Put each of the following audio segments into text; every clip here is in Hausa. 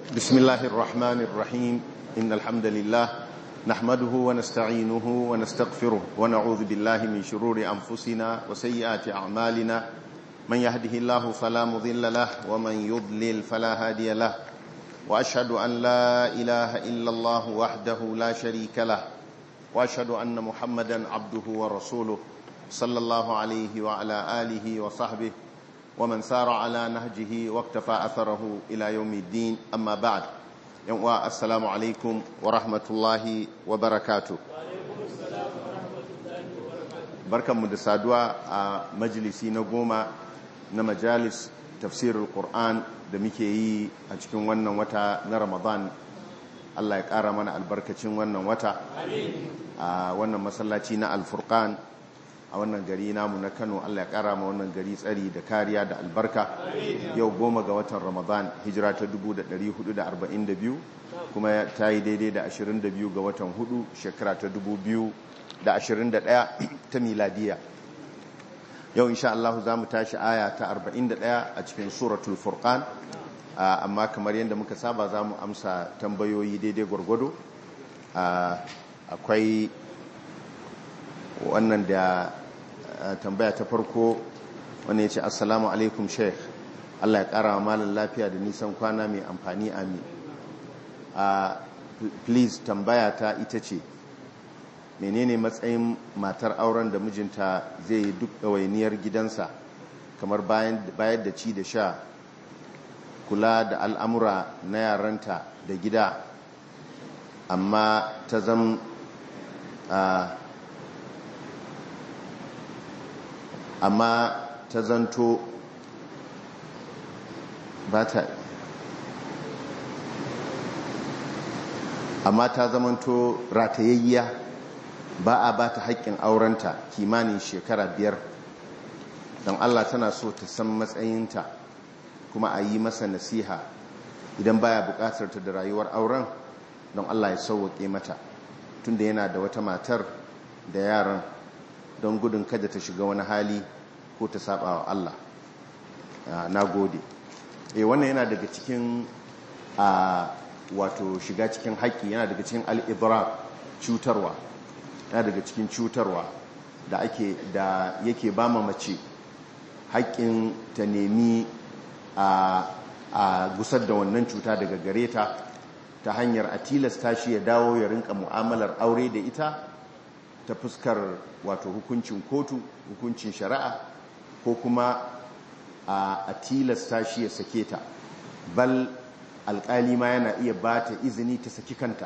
بسم الله الرحمن الرحيم إن الحمد لله نحمده ونستعينه ونستغفره ونعوذ بالله من شرور أنفسنا وسيئات أعمالنا من يهده الله فلا مضل له ومن يضلل فلا هادي له وأشهد أن لا إله إلا الله وحده لا شريك له وأشهد أن محمدا عبده ورسوله صلى الله عليه وعلى آله وصحبه ومن سار على نهجه واقتفى أثره إلى يوم الدين أما بعد السلام عليكم ورحمة الله وبركاته بركة مدسادوا مجلسي نقوم نمجالس تفسير القرآن دمكي أجكم ونن وتا نرمضان الله يكارا من البركة ونن وتا ونن مسلاتنا الفرقان a wannan gari namu na Kano. Allah ya kara ma wannan gari tsari da kariya da albarka. Yau 10 ga watan Ramadan hijira ta 1442 kuma ta yi daidai da 22 ga watan 4 shekara ta 2021 ta miladiya. Yau insha Allah za mu tashi aya ta 41 a cikin suratul Furqan, amma kamar yadda muka saba za mu amsa tambayoyi daidai gwargwado. Akwai wannan da tambaya ta farko wannan ya ce assalamu alaikum sheikh, Allah ya kara wa malam lafiya da nisan kwana mai amfani, amin. Please tambaya ta ita ce menene matsayin matar auren da mijinta zai yi duk ɗawainiyar gidansa kamar bayar da ci da sha, kula da al'amura na yaranta da gida, amma ta zanto ba ta zamanto ratayayya, ba a ba ta haƙƙin aurenta kimanin shekara 5. don Allah tana so ta san matsayinta kuma a yi masa nasiha idan baya buƙatar ta da rayuwar auren, don Allah ya sauwaƙe mata tunda yana da wata matar da yaran, don gudun kada ta shiga wani hali ko ta saba wa Allah. Na gode. Wannan yana daga cikin wato shiga cikin haƙƙi, yana daga cikin al'ibra, cutarwa, yana daga cikin cutarwa da yake ba ma mace haƙƙin ta nemi a gusar da wannan cuta daga gare ta hanyar a tilasta shi ya dawo ya rinka mu'amalar aure da ita ta fuskar wato hukuncin kotu, hukuncin shari'a, ko kuma a tilasta shi ya sake ta, bal alƙali ma yana iya ba ta izini ta saki kanta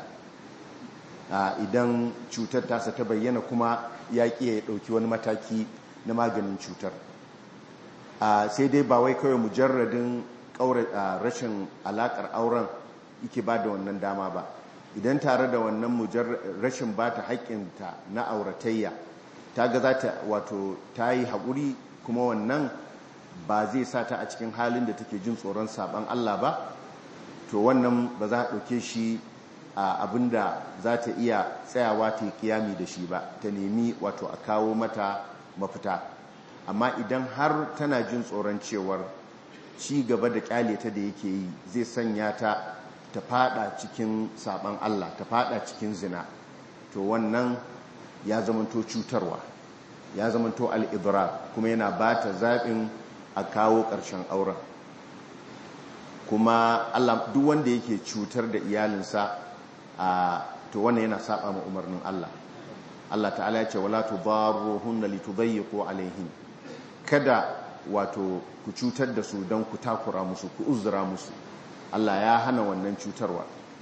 idan cutar tasa ta bayyana kuma ya ƙi ya ɗauki wani mataki na maganin cutar. Sai dai ba wai kawai mujarradin rashin alaƙar auren yake ba da wannan dama ba. Idan tare da wannan rashin ba ta haƙƙinta na auratayya ta ga za ta wato ta yi haƙuri, kuma wannan ba zai sa ta a cikin halin da take jin tsoron saban Allah ba, to wannan ba za a ɗauke shi abinda za ta iya tsayawa ta yi kiyami da shi ba, ta nemi wato a kawo mata mafita. Amma idan har tana jin tsoron cewar ci gaba da kyale ta da yake yi zai sanya ta fada cikin saban Allah, ta fada cikin zina, to wannan ya zamanto cutarwa, ya zamanto al'idrar, kuma yana ba ta zaɓin a kawo ƙarshen auren. Kuma Allah, duk wanda yake cutar da iyalinsa to wannan yana saba ma umarnin Allah. Allah ta'ala ya ce wala tudarruhunna litudayyiqu alaihin, kada wato ku cutar da su don ku takura musu, ku uzura musu. Allah ya hana wannan cutarwa.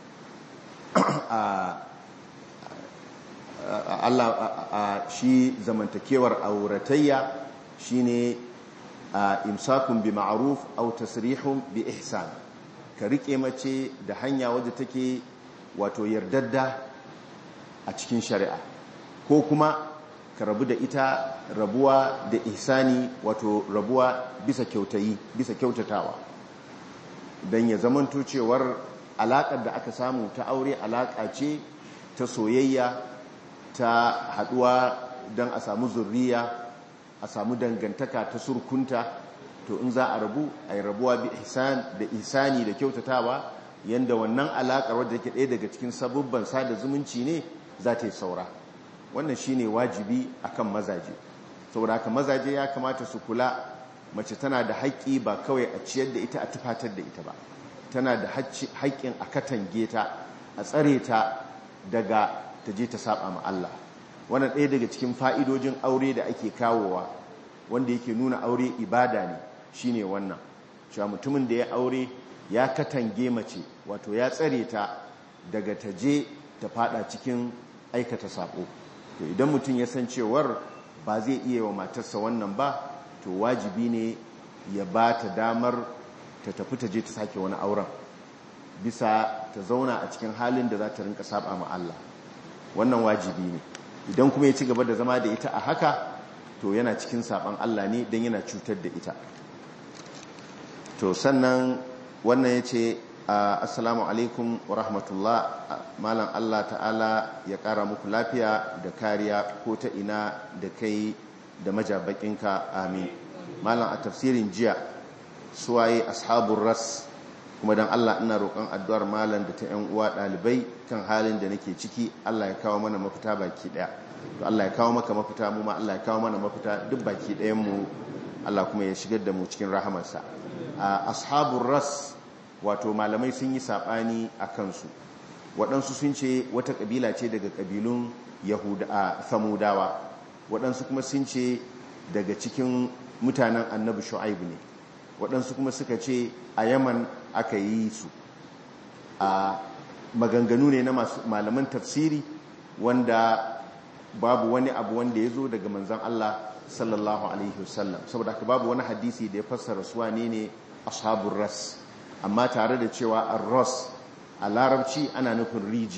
Allah shi zamantakewar auratayya shine imsakun bi ma'ruf aw tasrihun bi ihsan, ka rike mace da hanya wadda take wato yardadda a cikin shari'a, ko kuma ka rabu da ita rabuwa da ihsani, wato rabuwa bisa kyautatawa, don ya zamanto cewar alaƙar da aka samu ta aure alaƙa ce ta soyayya, ta haɗuwa don a samu zurriya, a samu dangantaka ta surkunta. To in za a rabu, a yi rabuwa bi ihsan, da ihsani da kyautatawa, yanda wannan alaƙar wadda take ɗaya daga cikin sabubban sada zumunci ne za ta yi saura. Wannan shine wajibi akan mazaje. Saboda haka mazaje ya kamata su kula, mace tana da haƙƙi ba kawai a ciyar da ita a tufatar da ita ba, tana da haƙƙin a katange ta, a tsare ta daga ta je ta saba ma Allah. Wannan ɗaya daga cikin fa'idojin aure da ake kawowa wanda yake nuna aure ibada ne shine wannan, cewa mutumin da ya aure ya katange mace, wato ya tsare ta daga ta je ta fada cikin aikata sabo. To idan mutum ya san cewar ba zai iya wa matarsa wannan ba, to wajibi ne ya ba ta damar ta tafi ta je ta sake wani auren, bisa ta zauna a cikin halin da za ta rinka saba ma Allah. Wannan wajibi ne. Idan kuma ya ci gaba da zama da ita a haka, to yana cikin saban Allah ne don yana cutar da ita. To sannan wannan ya ce assalamu alaikum wa rahmatullah, malam Allah ta'ala ya ƙara muku lafiya da kariya ko ta ina da kai da majabakinka, amin. Malam, a tafsirin jiya suwaye ashabun ras, kuma don Allah ina roƙon addu'ar malam da ta ‘yan uwa ɗalibai kan halin da nake ciki. Allah ya kawo mana mafita baki ɗaya. To Allah ya kawo maka mafita, mu ma Allah ya kawo mana mafita duk baki ɗayanmu. Allah kuma ya shigar da mu cikin rahamarsa. Ashabun ras, wato malamai sun yi saɓani a kansu. Waɗansu sun ce wata ƙabila ce daga ƙabilun Samudawa, waɗansu kuma sun ce daga cikin mutanen annabi Shu'aib ne, waɗansu kuma suka ce a Yaman aka yi su. A maganganu ne na malaman tafsiri wanda babu wani abu wanda ya zo daga manzon Allah sallallahu alaihi wasallam, saboda haka babu wani hadisi da ya fassara su wane ne ashabur ras. Amma tare da cewa ar-ras a larabci ana nufin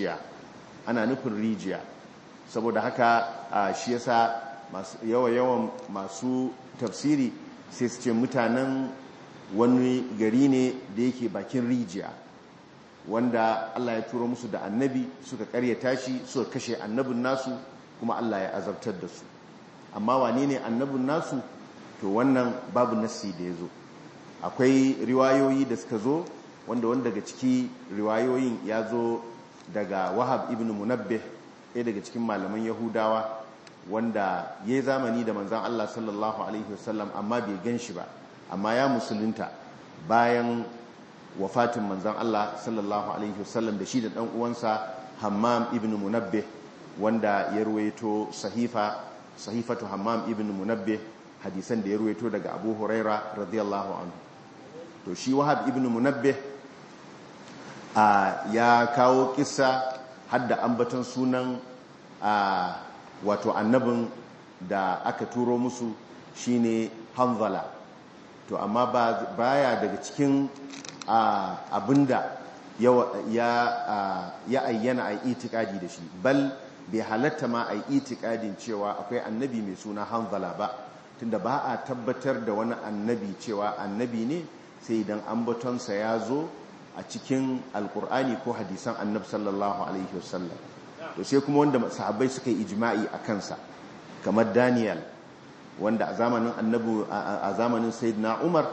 rijiya, saboda haka shi yasa yawan masu tafsiri sai su ce mutanen wani gari ne da yake bakin rijiya, wanda Allah ya turo musu da annabi, suka karyata shi, suka kashe annabin nasu, kuma Allah ya azabtar da su. Amma wane ne annabin nasu? To wannan babu nassi da ya zo. Akwai riwayoyi da suka zo wanda daga ciki riwayoyin ya zo daga Wahab ibn Munabbih, ɗaya daga cikin malaman Yahudawa, wanda ya yi zamani da manzan Allah sallallahu alaihi wasallam amma bai gan shi ba, amma ya musulunta bayan wafatin manzan Allah sallallahu alaihi wasallam, da shi da ɗan uwansa Hammam ibn Munabbih, wanda ya ruwaito sahifatu Hammam ibn Munabbih, hadisan da ya ruwaito daga Abu Huraira radiyallahu anhu. To shi Wahab ibn Munabbih ya kawo kissa hadda ambaton sunan wato annabin da aka turo musu shine Hanzala. To amma baya daga cikin abinda ya ayyana a itikadi da shi, bal bai halatta ma a itikadin cewa akwai annabi mai suna Hanzala ba, tunda ba a tabbatar da wani annabi cewa annabi ne sai idan ambatonsa ya zo a cikin alkur'ani ko hadisan annabi sallallahu alaihi wasallam. To sai kuma wanda sahabbai suka yi ijma'i a kansa, kamar Daniel, wanda a zamanin sayyidina Umar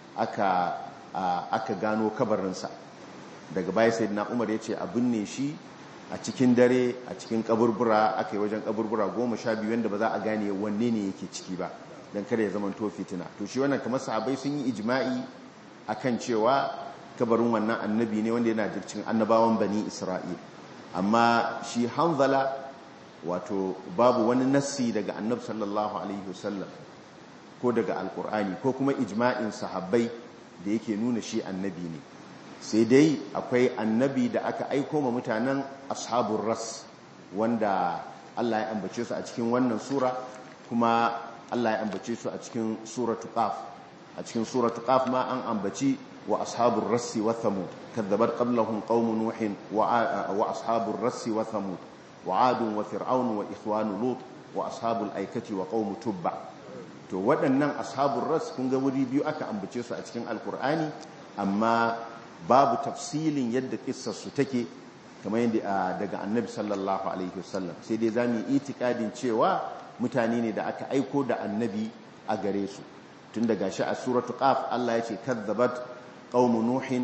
aka gano kabarinsa. Daga baya sayyidina Umar ya ce a binne shi a cikin dare a cikin kaburbura, aka yi wajen kaburbura 12 wanda ba za a gane wanne ne yake ciki ba, don kada ya zama to fitina. To shi wannan kamar sahabbai sun yi ijma'i akan cewa kabarin wannan annabi ne wanda yana cikin annabawan bani Isra'il. Amma shi Hanzala, wato babu wani nassi daga annabi sallallahu alaihi wasallam ko daga alkur'ani ko kuma ijma'in sahabbai da yake nuna shi annabi ne. Sai dai akwai annabi da aka aiko ma mutanen ashabur ras, wanda Allah ya ambace su a cikin wannan sura, kuma Allah ya ambace su a cikin suratul Qaf. A cikin suratul Qaf ma an ambaci wa ashabur rassi wa thamud kadzabat qablahum qaumun nuhin wa ashabur rassi wa thamud wa adun wa fir'aun wa ikhwanu lut wa ashabul aikati wa qaum tubba. To waɗannan ashabur rass kun ga wuri biyu aka ambace su a cikin alkur'ani, amma babu tafsilin yadda kissar su take kamar yadda daga annabi sallallahu alaihi wasallam. Sai dai zamu yi itikadin cewa mutane ne da aka aiko da annabi a gare su. Tun daga shi a suratul Qaf Allah ya ce kadzabat qaumu nuhin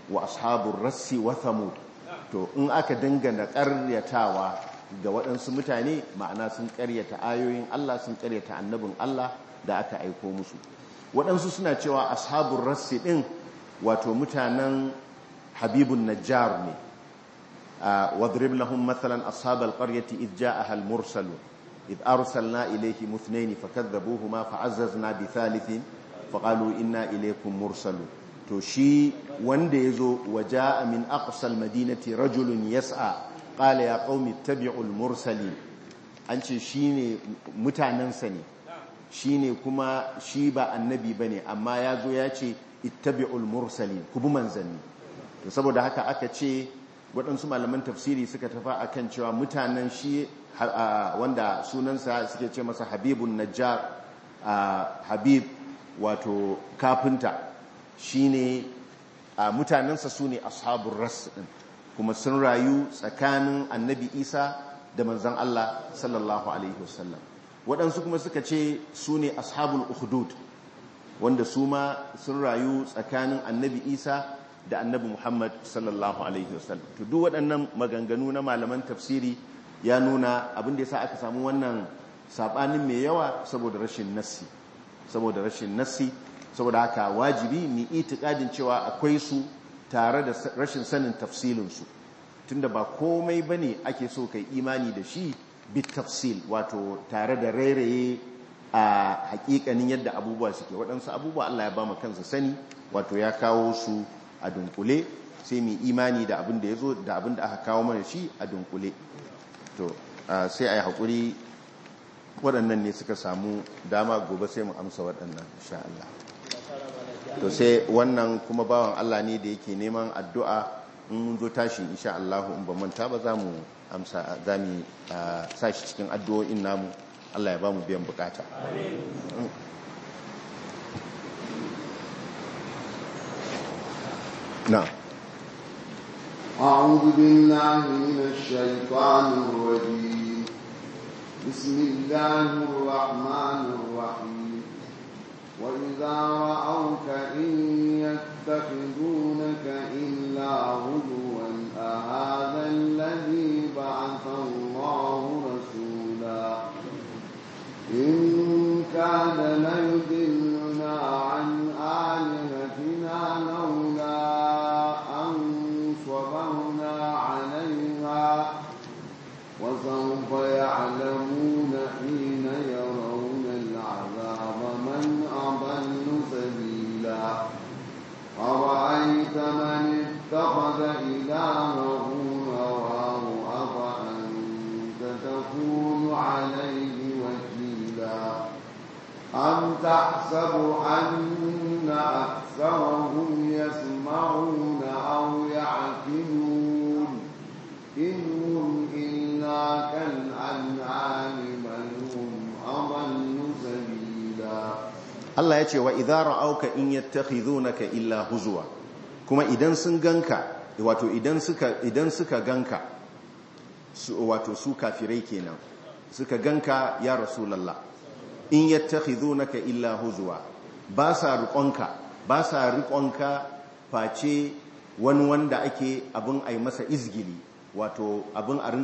wa ashabur rassi wa thamud. To in aka dangana ƙaryatawa ga waɗansu mutane, ma'ana sun ƙaryata ayoyin Allah, sun ƙaryata annabin Allah da aka aiko musu. Waɗansu suna cewa ashabur rassi ɗin wato mutanen habibun najjar ne. wadrib lahum mathalan ashabal qaryati idh ja'aha al mursalun idh arsalna ilayhim ithnayn fakadhabuhuma fa'azzazna bi thalithin faqalu inna ilaykum mursalun. To shi wanda yazo waja'a min aqsal madinati rajulun yas'a qala ya qaumi ittabi'ul mursalin, an ce shine mutanansa ne, shine kuma shi ba annabi bane, amma yazo ya ce ittabi'ul mursalin, ku bi manzanni. To saboda haka aka ce waɗansu malaman tafsiri suka tafa akan cewa mutanen shi wanda sunansa suke ce masa habibun najjar, habib wato kafinta, shine mutanensa su ne ashabun ras ɗin, kuma sun rayu tsakanin annabi isa da manzan Allah sallallahu alaihi wasallam. Waɗansu kuma suka ce su ne ashabul ukhdud, wanda su ma sun rayu tsakanin annabi isa da annabi muhammad sallallahu alaihi wasallam. To duk waɗannan maganganu na malaman tafsiri ya nuna abin da yasa aka samu wannan sabanin mai yawa saboda rashin nassi, saboda haka wajibi mu itikadin cewa akwai su tare da rashin sanin tafsilinsu, tunda ba komai bane ake so kai imani da shi bit tafsil, wato tare da rairaye a hakikanin yadda abubuwa suke. Waɗansu abubuwa Allah ya ba mu kansa sani, wato ya kawo su a dunkule, sai mu imani da abin da yazo da abin da aka kawo mana shi a dunkule. To sai ayi hakuri, waɗannan ne suka samu dama, gobe sai mu amsa waɗannan insha Allah. To sai wannan kuma bawan Allah ne da yake neman addu'a, in mun zo tashi insha Allah in ba manta ba za mu amsa, za mu sa shi cikin addu'o'in namu. Allah ya ba mu biyan bukata. Na'am. أعوذ بالله من الشيطان الرجيم. بسم الله الرحمن الرحيم. وإذا رأوك إن يتخذونك إلا هزوا أهذا الذي بعث الله رسولا إن كان ليضلنا عن آلهتنا لولا أن صبرنا عليها وسوف يعلمون حين يرون العذاب من أضل سبيلا أرأيت من اتخذ إلهه هواه أفأنت تكون عليه وكيلا أم تحسب أن أكثرهم يسمعون أو يعقلون إن هم إلا كالأنعام بل هم أضل سبيلا. Allah ya ce wa idza ra'auka in yattakhidhunaka illa huzwa, kuma idan sun ganka, wato idan suka ganka, wato su kafirai kenan, suka ganka ya rasulullah, in yattakhidhunaka illa huzwa, ba sa riƙonka face wani wanda ake abin ai masa izgili, wato abin a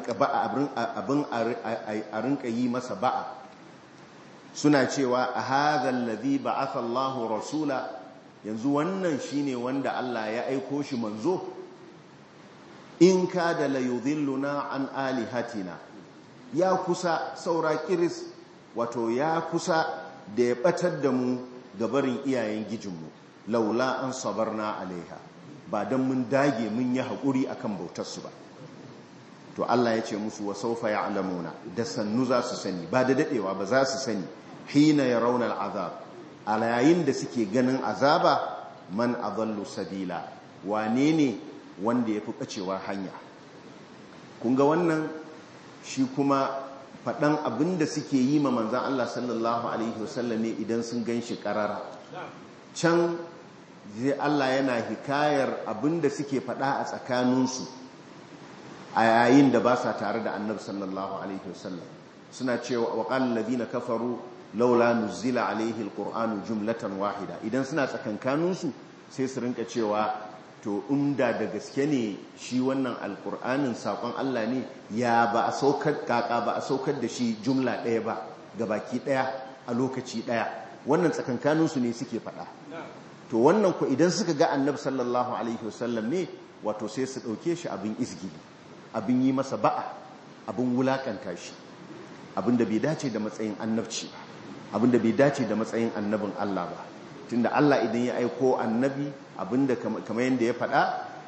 rinka yi masa ba'a. Suna cewa a hadhal ladhi ba'atha Allahu rasula, yanzu wannan shine wanda Allah ya aiko shi manzo. In kada la yudhilluna an alihatina, ya kusa saura kiris, wato ya kusa da ya batar da mu gabarin iyayen gijinmu, laula an sabarna alaiha, ba dan mun dage mun yi hakuri akan bautarsu ba. To Allah ya ce musu wa sawfa ya'lamuna, da sannu za su sani, ba da dadewa ba za su sani, hina yarawna al'azab, a yayin da suke ganin azaba, man adallu sabila, wane ne wanda yafi bacewar hanya. Kun ga wannan shi kuma faɗan abin da suke yi ma manzan Allah sallallahu alaihi wasallam ne idan sun gan shi ƙarara. Can zai Allah yana hikayar abin da suke faɗa a tsakaninsu a yayin da ba sa tare da annabi sallallahu alaihi wasallam. Suna cewa wa qala alladhina kafaru laula nuzila alaihi alqur'anu jumlatan wahida. Idan suna tsakankaninsu sai su rinka cewa to inda da gaske ne shi wannan alkur'anin saƙon Allah ne ya ba a saukar da shi jumla ɗaya ba gabaki ɗaya a lokaci ɗaya, wannan tsakankaninsu ne suke faɗa. to wannan ku idan suka ga annabi sallallahu alaihi wasallam ne wato sai su ɗauke shi abin izgili, abin yi masa ba'a, abin wulakanta shi, abin da bai dace da matsayin annabci ba, abin da bai dace da matsayin annabin Allah ba. tunda Allah idan ya aiko annabi abinda kamar yadda ya faɗa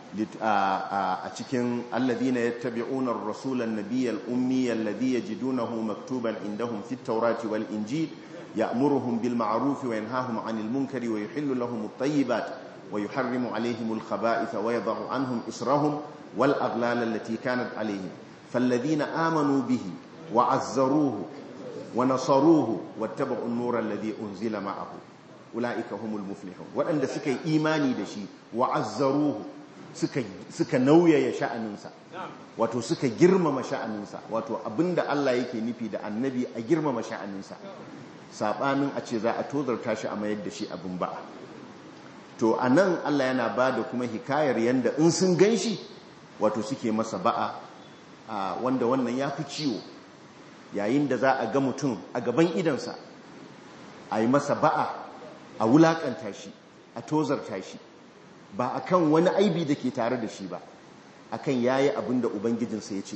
a cikin alladhina yattabi'una ar-rasula an-nabiyya al-ummiyya alladhi yajidunahu maktuban indahum fit tawrati wal injil ya'muruhum bil ma'ruf wa yanhahum 'anil munkari wa yuhillu lahum at-tayyibat wa yuharrimu 'alayhim al-khaba'itha wa yadh'u 'anhum israhum wal aghlal allati kanat 'alayhim falladhina amanu bihi wa 'azzaruhu wa nasaruhu wattaba'u an-nura alladhi unzila ma'ahu ula'ika humul muflihun. waɗanda suka yi imani da shi wa azzaruhu suka nauyaya sha'aninsa, wato suka girmama sha'aninsa, wato abinda Allah yake nufi da annabi a girmama sha'aninsa, sabanin a ce za a tozarta shi a mayar da shi abin ba'a. to anan Allah yana ba da kuma hikayar yanda in sun ganshi wato suke masa ba'a, wanda wannan ya fi ciwo yayin da za a ga mutum a gaban idansa a yi masa ba'a, a wulakanta shi, a tozarta shi, ba akan wani aibi da ke tare da shi ba, akan yayi abin da ubangijinsa ya ce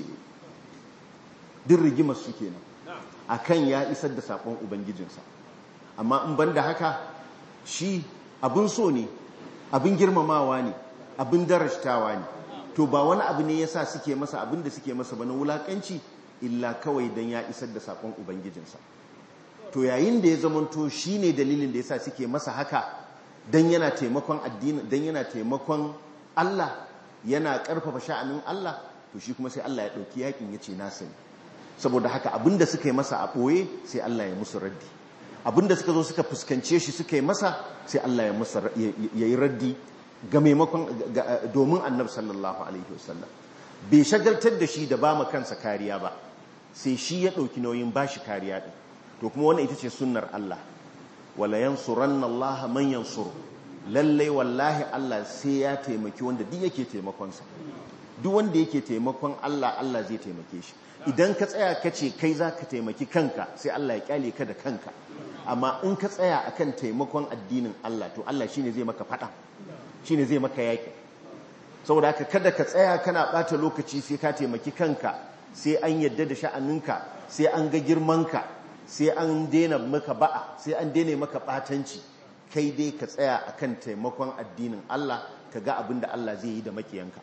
duk rigimar su kenan, akan ya isar da sakon ubangijinsa. amma in banda haka shi abin so ne, abin girmamawa ne, abin darashtawa ne, to ba wani abu ne yasa suke masa abin da suke masa ba na wulakanci illa kawai dan ya isar da sakon ubangijinsa. to yayin da ya zamanto shi ne dalilin da ya sa suke masa haka don yana taimakon addini, don yana taimakon Allah, yana ƙarfafa sha'anin Allah, to shi kuma sai Allah ya ɗauki yakin ya ce na sani. saboda haka abinda suka yi masa a ɓoye sai Allah ya musu raddi, abinda suka zo suka fuskance shi suka yi masa sai Allah ya yi raddi ga maimakon domin annabi sallallahu alaihi wasallam bai shagaltar da shi da ba ma kansa kariya ba, sai shi ya ɗauki nauyin ba shi kariya ɗin. to kuma wannan ita ce sunnar Allah, wala yansuranna Allah man yansuru, lalle wallahi Allah sai ya taimaki wanda duk yake taimakon sa, duk wanda yake taimakon Allah, Allah zai taimake shi. idan ka tsaya kace kai zaka taimaki kanka sai Allah ya kyale ka da kanka, amma in ka tsaya akan taimakon addinin Allah to Allah shine zai maka fada, shine zai maka yaki. saboda haka kada ka tsaya kana bata lokaci sai ka taimaki kanka, sai an yadda da sha'aninka, sai an ga girmanka, sai an daina maka ba'a, sai an daina maka batanci. kai dai ka tsaya akan taimakon addinin Allah, ka ga abin da Allah zai yi da makiyanka.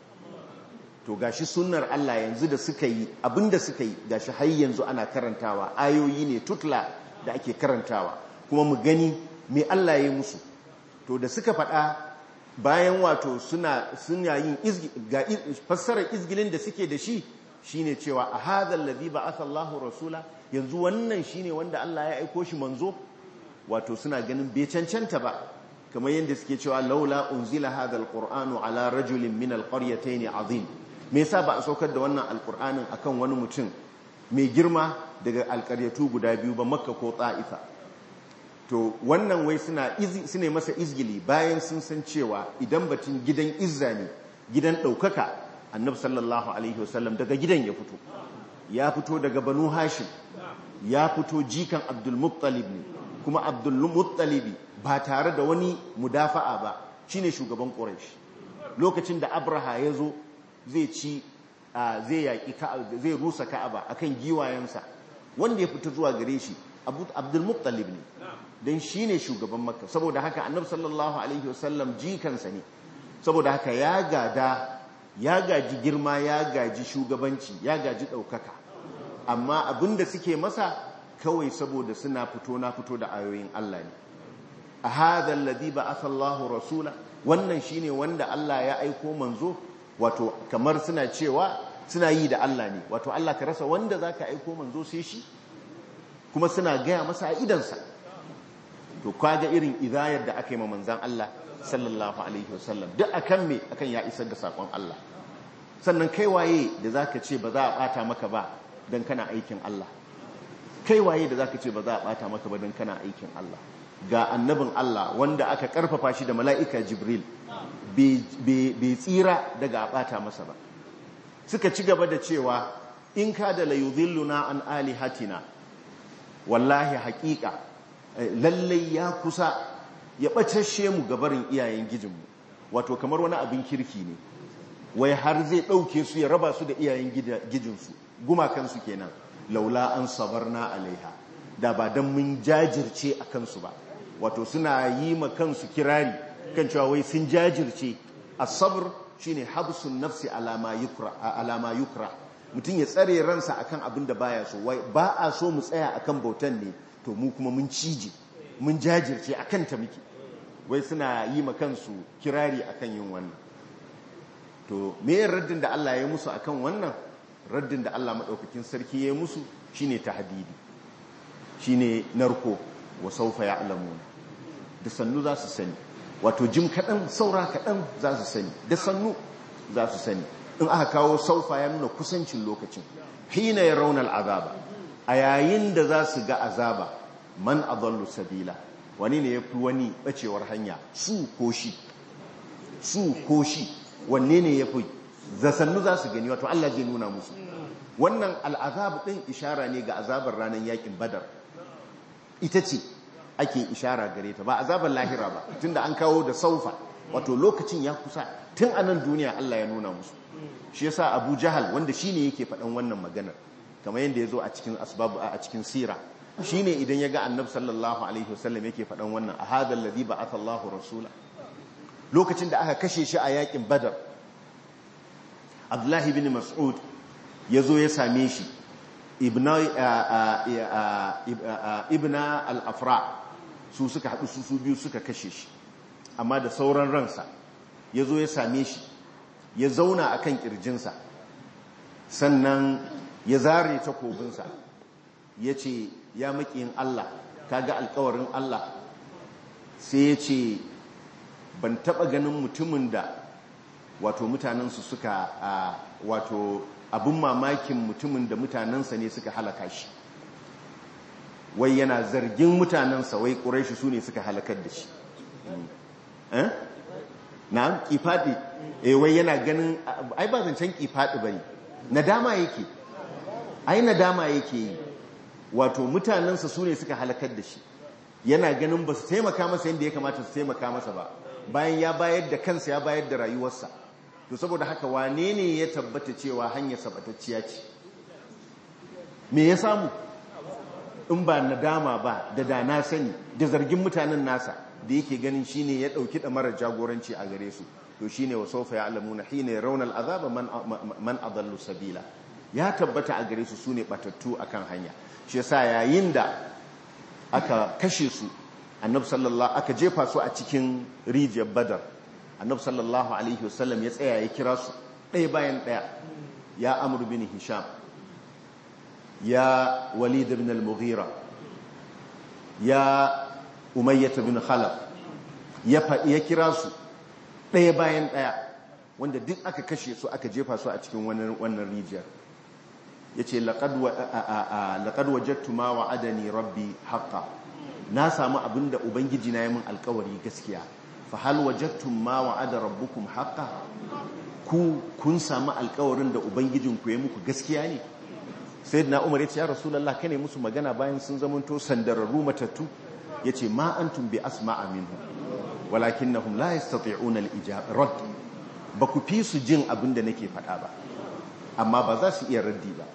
to gashi sunnar Allah yanzu da suka yi abin da suka yi gashi har yanzu ana karantawa, ayoyi ne tutla da ake karantawa, kuma mu gani me Allah ya yi musu. to da suka faɗa bayan wato suna yin fassarar izgilin da suke da shi shine cewa a hadha alladhi ba'atha Allahu rasula, yanzu wannan shine wanda Allah ya aiko shi manzo. wato suna ganin bai cancanta ba, kamar yadda suke cewa laula unzila hadha alqur'anu ala rajulin min alqaryatayn azim, me yasa ba a saukar da wannan alqur'anin akan wani mutum mai girma daga alƙaryatu guda biyu ba, Makka ko Ta'ifa. to wannan wai suna masa izgili bayan sun san cewa idan batun gidan izza ne, gidan ɗaukaka, annabi sallallahu alaihi wasallam daga gidan ya fito daga banu hashim, ya fito jikan abdul muttalib ne, kuma abdul muttalibi ba tare da wani mudafa'a ba shine shugaban quraish. lokacin da abraha ya zo zai rusa ka'aba akan giwayensa, wanda ya fito zuwa gare shi abdul muttalib ne, don shi ne shugaban makka. saboda haka annabi sallallahu alaihi wasallam jikansa ne, saboda haka ya gaji girma, ya gaji shugabanci, ya gaji ɗaukaka. amma abinda suke masa kawai saboda suna fito na fito da ayoyin Allah ne. a hadha alladhi ba'atha Allahu rasula, wannan shine wanda Allah ya aiko manzo. wato kamar suna cewa suna yi da Allah ne, wato Allah ka rasa wanda zaka aiko manzo sai shi, kuma suna gaya masa a idansa. to kaga irin idayar da aka yi ma manzan Allah sallallahu alaihi wasallam, duk akan me, akan ya isar da sakon Allah. sannan kai waye da zaka ce ba za a bata maka ba dan kana aikin Allah? kai waye da zaka ce ba za a bata maka ba dan kana aikin Allah? ga annabin Allah wanda aka karfafa shi da mala'ika Jibril bai tsira daga a ɓata masa ba. Suka ci gaba da cewa in ka da layudhilluna an alihatina, wallahi haƙiƙa lallai ya kusa ya ɓacashe mu gabarin iyayen gijinmu, wato kamar wani abin kirki ne, wai har zai ɗauke su ya raba su da iyayen gijinsu, gumakansu kenan. Laula an sabarna alaiha, da ba don mun jajirce a kansu ba, wato suna yi ma kansu kirari kan cewa wai sun jajirce. As-sabr shine habsun nafsi alama yukra, mutum ya tsare ransa akan abin da baya so. Wai ba a so mu tsaya akan bautan ne, to mu kuma mun cije, mun jajirce akan ta muke. Wai suna yi ma kansu kirari akan yin wannan. To me raddin da Allah ya musu akan wannan? Raddin da Allah madaukakin sarki ya musu shine tahdidi, shine narko, wa sawfa ya'lamuna, da sannu za su sani. Wato jim kaɗan, saura kaɗan za su sani, da sannu za su sani. In aka kawo saufa ya nuna kusancin lokacin. Hina yarawna al'azaba, a yayin da za su ga azaba, man adallu sabila, wani ne yafi wani bacewar hanya, su ko shi, wanne ne yafi? Da sannu za su gani, wato Allah zai nuna musu. Wannan al'azab ɗin ishara ne ga azabar ranar yakin Badar, ita ce ake ishara gare ta, ba azabar lahira ba, tunda an kawo da saufa, wato lokacin ya kusa, tun a nan duniya Allah ya nuna musu. Shi yasa Abu Jahal, wanda shine yake faɗan wannan maganar, kamar yadda ya zo a cikin asbab a cikin sira, shine idan ya ga Annabi sallallahu alaihi wasallam yake faɗan wannan, a hadha alladhi ba'atha Allahu rasula. Lokacin da aka kashe shi a yakin Badar, Abdullahi bin Mas'ud ya zo ya same shi, ibna al-Afra, su suka haɗu su biyu suka kashe shi, amma da sauran ransa. Ya zo ya same shi, ya zauna a kan ƙirjinsa, sannan ya zare takobinsa, ya ce, ya maƙiyin Allah, ka ga alƙawarin Allah? Sai ya ce, ban taɓa ganin mutumin da wato mutanensu suka wato abin mamakin mutumin da mutanensa ne suka halaka shi, wai yana zargin mutanensa, wai ƙuraishi su ne suka halakar da shi. Na kifaɗi, wai yana ganin, ai ba zancen kifaɗi ba ne, nadama yake, ai nadama yake yi, wato mutanensa su ne suka halakar da shi, yana ganin ba su taimaka masa yadda ya kamata su taimaka masa ba, bayan ya bayar da kansa, ya bayar da rayuwarsa. To saboda haka wane ne ya tabbata cewa hanyar sabatacciya ce? Me ya samu in ba nadama ba, da dana sani, da zargin mutanen nasa da yake ganin shine ya dauki damarar jagoranci a gare su? To shine wa sawfa ya'lamuna hina yarawna al'azaba man adallu sabila. Ya tabbata a gare su sune batattu akan hanya. Shi yasa yayin da aka kashe su, Annabi sallallahu aka jefa su a cikin rijiyar Badar, Annabi sallallahu alaihi wasallam ya tsaya ya kira su ɗaya bayan ɗaya. Ya Amr bin Hisham, ya Walid bin al-Mughira, ya Umayyah bin Khalaf, ya kira su ɗaya bayan ɗaya, wanda duk aka kashe su aka jefa su a cikin wannan rijiyar. Yace laqad wajadtu ma wa'adani rabbi haqqan, na samu abinda ubangiji na yi min alƙawari gaskiya. Fa hal wajadtum ma wa'ada rabbukum haqqan, kun samu alƙawarin da ubangijinku ya muku gaskiya ne? Sayyidina Umar yace, ya Rasulullah, kane musu magana bayan sun zamanto sandararru matattu? Yace, ma antum bi asma'a minhum walakinnahum la yastati'una al-ijaba. Ba ku fi su jin abinda nake faɗa ba, amma ba za su iya raddi ba.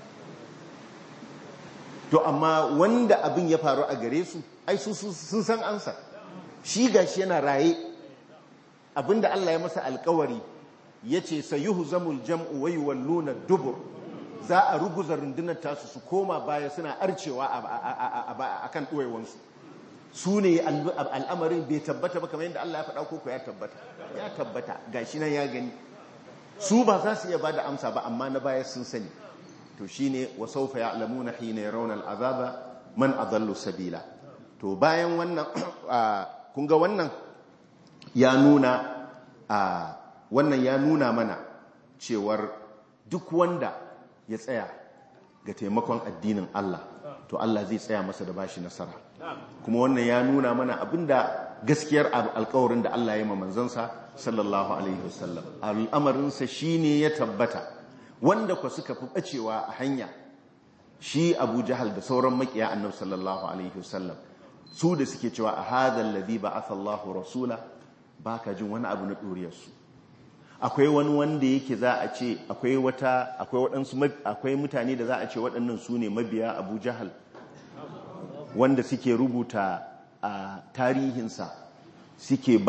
To amma wanda abin ya faru a gare su, ai sun san ansa. Shi gashi yana raye, abinda Allah ya masa alkawari, yace sayuhzamul jam'u wa yuwalluna dubur, za a ruguza rundunar tasu su koma baya suna arcewa akan ɗuwaiwansu. Su ne al'amarin bai tabbata ba, kamar yadda Allah ya faɗa, koko ya tabbata? Ya tabbata, gashi nan ya gani. Su ba za su iya ba da amsa ba, amma na baya sun sani. To shine wa sawfa ya'lamuna hina yarawna al'azaba man adallu sabila. To bayan wannan, kun ga wannan ya nuna mana cewar duk wanda ya tsaya ga taimakon addinin Allah, to Allah zai tsaya masa da bashi nasara. Kuma wannan ya nuna mana abinda gaskiyar alkawarin da Allah ya ma manzansa sallallahu alaihi wasallam, al'amarinsa shine ya tabbata. Wanda ku suka fi bacewa a hanya shi Abu Jahal da sauran makiya annabi sallallahu alaihi wasallam, su da suke cewa a hadha alladhi ba'atha Allahu rasula, baka jin wani abu na doriyar su. Akwai wani wanda yake za a ce akwai mutane da za a ce waɗannan su ne mabiya Abu Jahal, wanda suke rubuta a tarihinsa, suke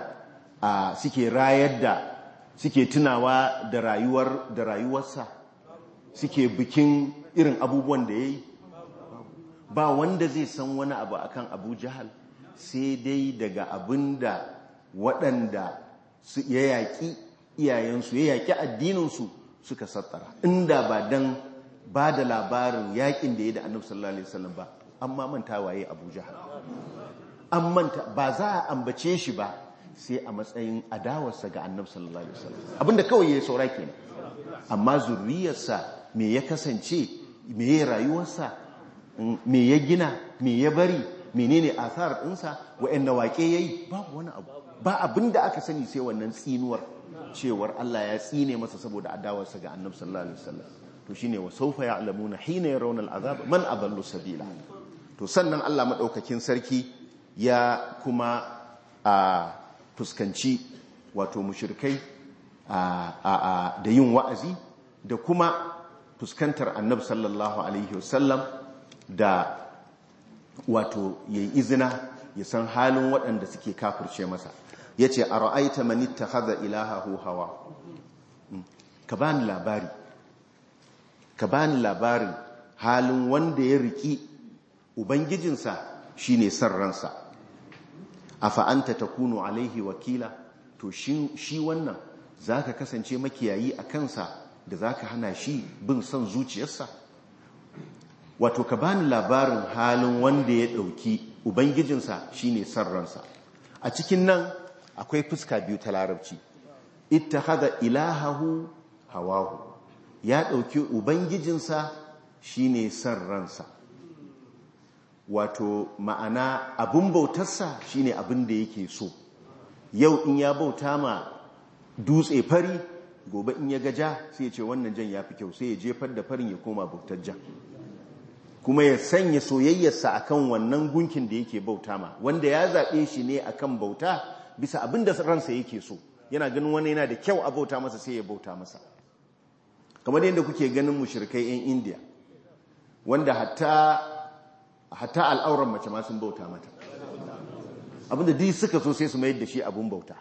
rayar da, suke tunawa da rayuwarsa, suke bikin irin abubuwan da ya yi. Ba wanda zai san wani abu akan Abu Jahal sai dai daga abin da waɗanda ya yaƙi iyayensu, ya yaƙi addininsu suka sattara. Inda ba dan ba da labarin yaƙin da ya da annabi sallallahu alaihi wasallam ba, amma manta waye Abu Jahal. An manta, ba za a ambace shi ba sai a matsayin adawarsa ga annabi sallallahu alaihi wasallam, abinda kawai ya saura kenan. Amma zurriyarsa me ya kasance, me ya rayuwarsa, me ya gina, me ya bari, menene athar ɗinsa, wa'anne waƙe yayi, babu wani abu. Ba abinda aka sani sai wannan tsinuwar cewar Allah ya tsine masa saboda adawarsa ga annabi sallallahu alaihi wasallam. To shine wa sawfa ya'lamuna hina yarawna al'azab man adallu sabila. To sannan Allah madaukakin sarki ya kuma fuskanci wato mushrikai da yin wa'azi, da kuma fuskantar annabi sallallahu alaihi wasallam da wato yayi izina ya san halin waɗanda suke kafirce masa. Yace ara'aita man ittakhadha ilahahu hawa, ka bani labarin halin wanda ya riki ubangijinsa shine san ransa. Afa anta takunu alaihi wakila, to shi wannan zaka kasance makiyayi a kansa da zaka hana shi bin son zuciyarsa. Wato ka bani labarin halin wanda ya dauki ubangijinsa shine san ransa. A cikin nan akwai fuska biyu ta larabci. Ittakhadha ilahahu hawahu, ya dauki ubangijinsa shine san ransa. Wato ma'ana abin bautarsa shine abin da yake so. Yau in ya bauta ma dutse fari, gobe in ya ga ja sai ya ce wannan jan yafi kyau, sai ya jefar da farin ya koma bautar jan. Kuma ya sanya soyayyarsa akan wannan gunkin da yake bauta ma, wanda ya zaɓe shi ne akan bauta bisa abin da ransa yake so. Yana ganin wani yana da kyau a bauta masa sai ya bauta masa. Kamar yadda kuke ganin mushrikai 'yan Indiya, wanda hatta al'auran mace ma sun bauta mata, abinda duk suka so sai su mayar da shi abun bauta.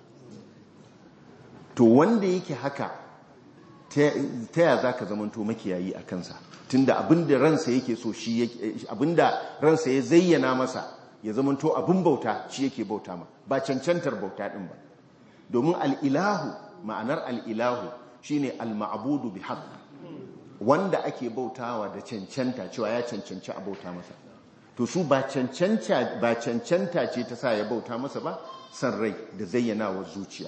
To wanda yake haka, ta ya za ka zamanto makiyayi a kansa, tunda abinda ransa yake so shi, abinda ransa ya zayyana masa ya zamanto abun bauta shi yake bauta ma, ba cancantar bauta din ba. Domin al'ilahu, ma'anar al'ilahu shine al-ma'budu bi haqq, wanda ake bautawa da cancanta, cewa ya cancanci a bauta masa. To su ba cancanta ce ta sa ya bauta masa ba, san rai da zayyanawar zuciya.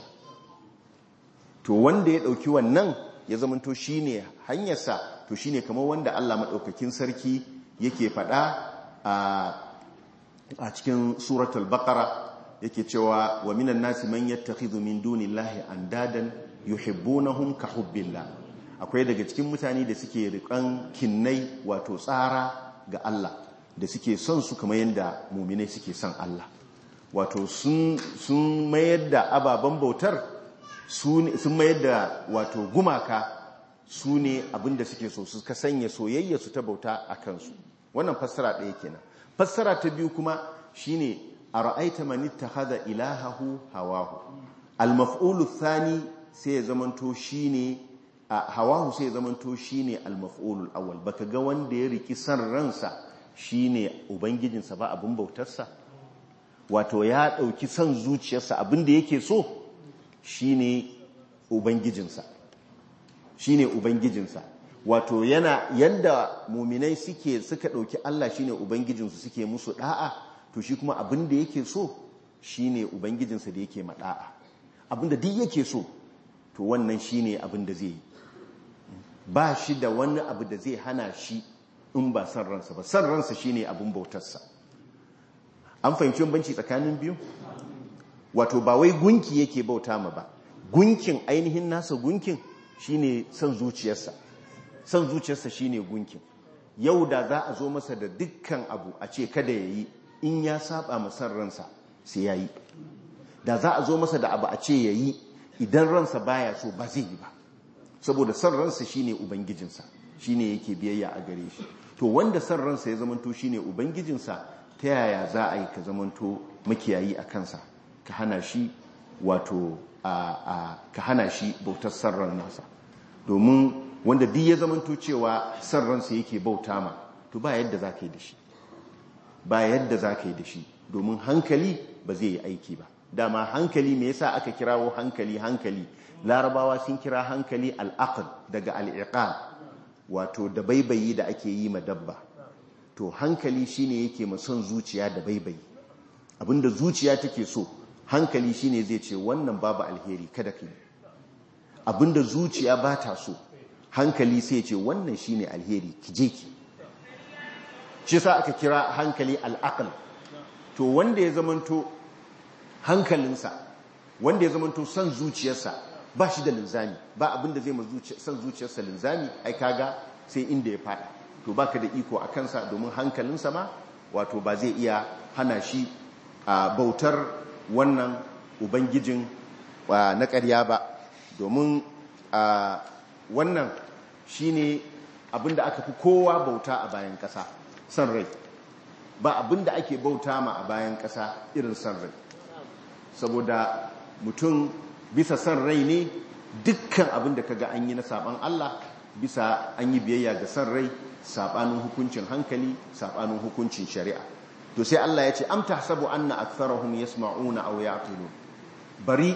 To wanda ya dauki wannan ya zamanto shine hanyarsa, to shine kamar wanda Allah madaukakin sarki yake faɗa a cikin suratul baqara, yake cewa wa minan nasi man yattakhidhu min dunillahi andadan yuhibbunahum ka hubbillah. Akwai daga cikin mutane da suke riƙan kinnai, wato tsara ga Allah, da suke son su kamar yadda muminai suke son Allah. Wato sun mayar da ababen bautar, sun mayar da wato gumaka su ne abinda suke so, suka sanya soyayya su ta bauta a kansu. Wannan fassara ɗaya kenan. Fassara ta biyu kuma shine ara'aita man ittakhadha ilahahu hawahu. Al-maf'ulu thani sai ya zamanto shine hawahu, sai ya zamanto shine al-maf'ulul awwal. Baka ga wanda ya riki san ransa shine ubangijinsa ba, abin bautarsa. Wato ya dauki san zuciyarsa, abin da yake so shine ubangijinsa, wato yana yanda muminai suka dauki Allah shine ubangijinsu, suke musu da'a, to shi kuma abin da yake so shine ubangijinsa da yake ma da'a. Abin da duk yake so, to wannan shine abin da zai yi. ba shi da wani abu da zai hana shi in ba san ransa ba. San ransa shine abin bautarsa. An fahimci banci tsakanin biyu? Wato ba wai gunki yake bauta ma ba, gunkin ainihin nasa gunkin shine san zuciyarsa. San zuciyarsa shine gunkin. Yau da za a zo masa da dukkan abu a ce kada yayi, in ya saba ma san ransa sai yayi. Da za a zo masa da abu a ce yayi, idan ransa baya so ba zai yi ba, saboda san ransa shine ubangijinsa, shine yake biyayya a gare shi. To wanda san ransa ya zamanto shine ubangijinsa, ta yaya za a yi ka zamanto makiyayi a kansa, ka hana shi wato ka hana shi bautar san ran nasa? Domin wanda duk ya zamanto cewa san ransa yake bauta ma, to ba yadda za ka yi da shi, ba yadda za ka yi da shi, domin hankali ba zai yi aiki ba. Dama hankali, me yasa aka kirawo hankali hankali? Larabawa sun kira hankali al'aql daga al'iqal, wato da baibayi da ake yi ma dabba. To hankali shine yake ma son zuciya da baibayi. Abinda zuciya take so, hankali shine zai ce wannan babu alheri kada ka yi. Abinda zuciya ba ta so, hankali sai ce wannan shine alheri ki je ki. Shi sa aka kira hankali al'aql. To wanda ya zamanto hankalinsa, wanda ya zamanto son zuciyarsa ba shi da linzami, ba abinda zai ma son zuciyarsa linzami, ai kaga sai inda ya fada. To baka da iko a kansa, domin hankalinsa ma wato ba zai iya hana shi a bautar wannan ubangijin na ƙarya ba. Domin wannan shine abinda aka fi kowa bauta a bayan ƙasa, san rai. Ba abinda ake bauta ma a bayan ƙasa irin san rai, saboda mutum bisa san rai ne dukkan abinda kaga an yi na saban Allah, bisa an yi biyayya ga san rai, sabanin hukuncin hankali, sabanin hukuncin shari'a. To sai Allah ya ce am tahsabu anna aktharahum yasma'una aw ya'qilun. Bari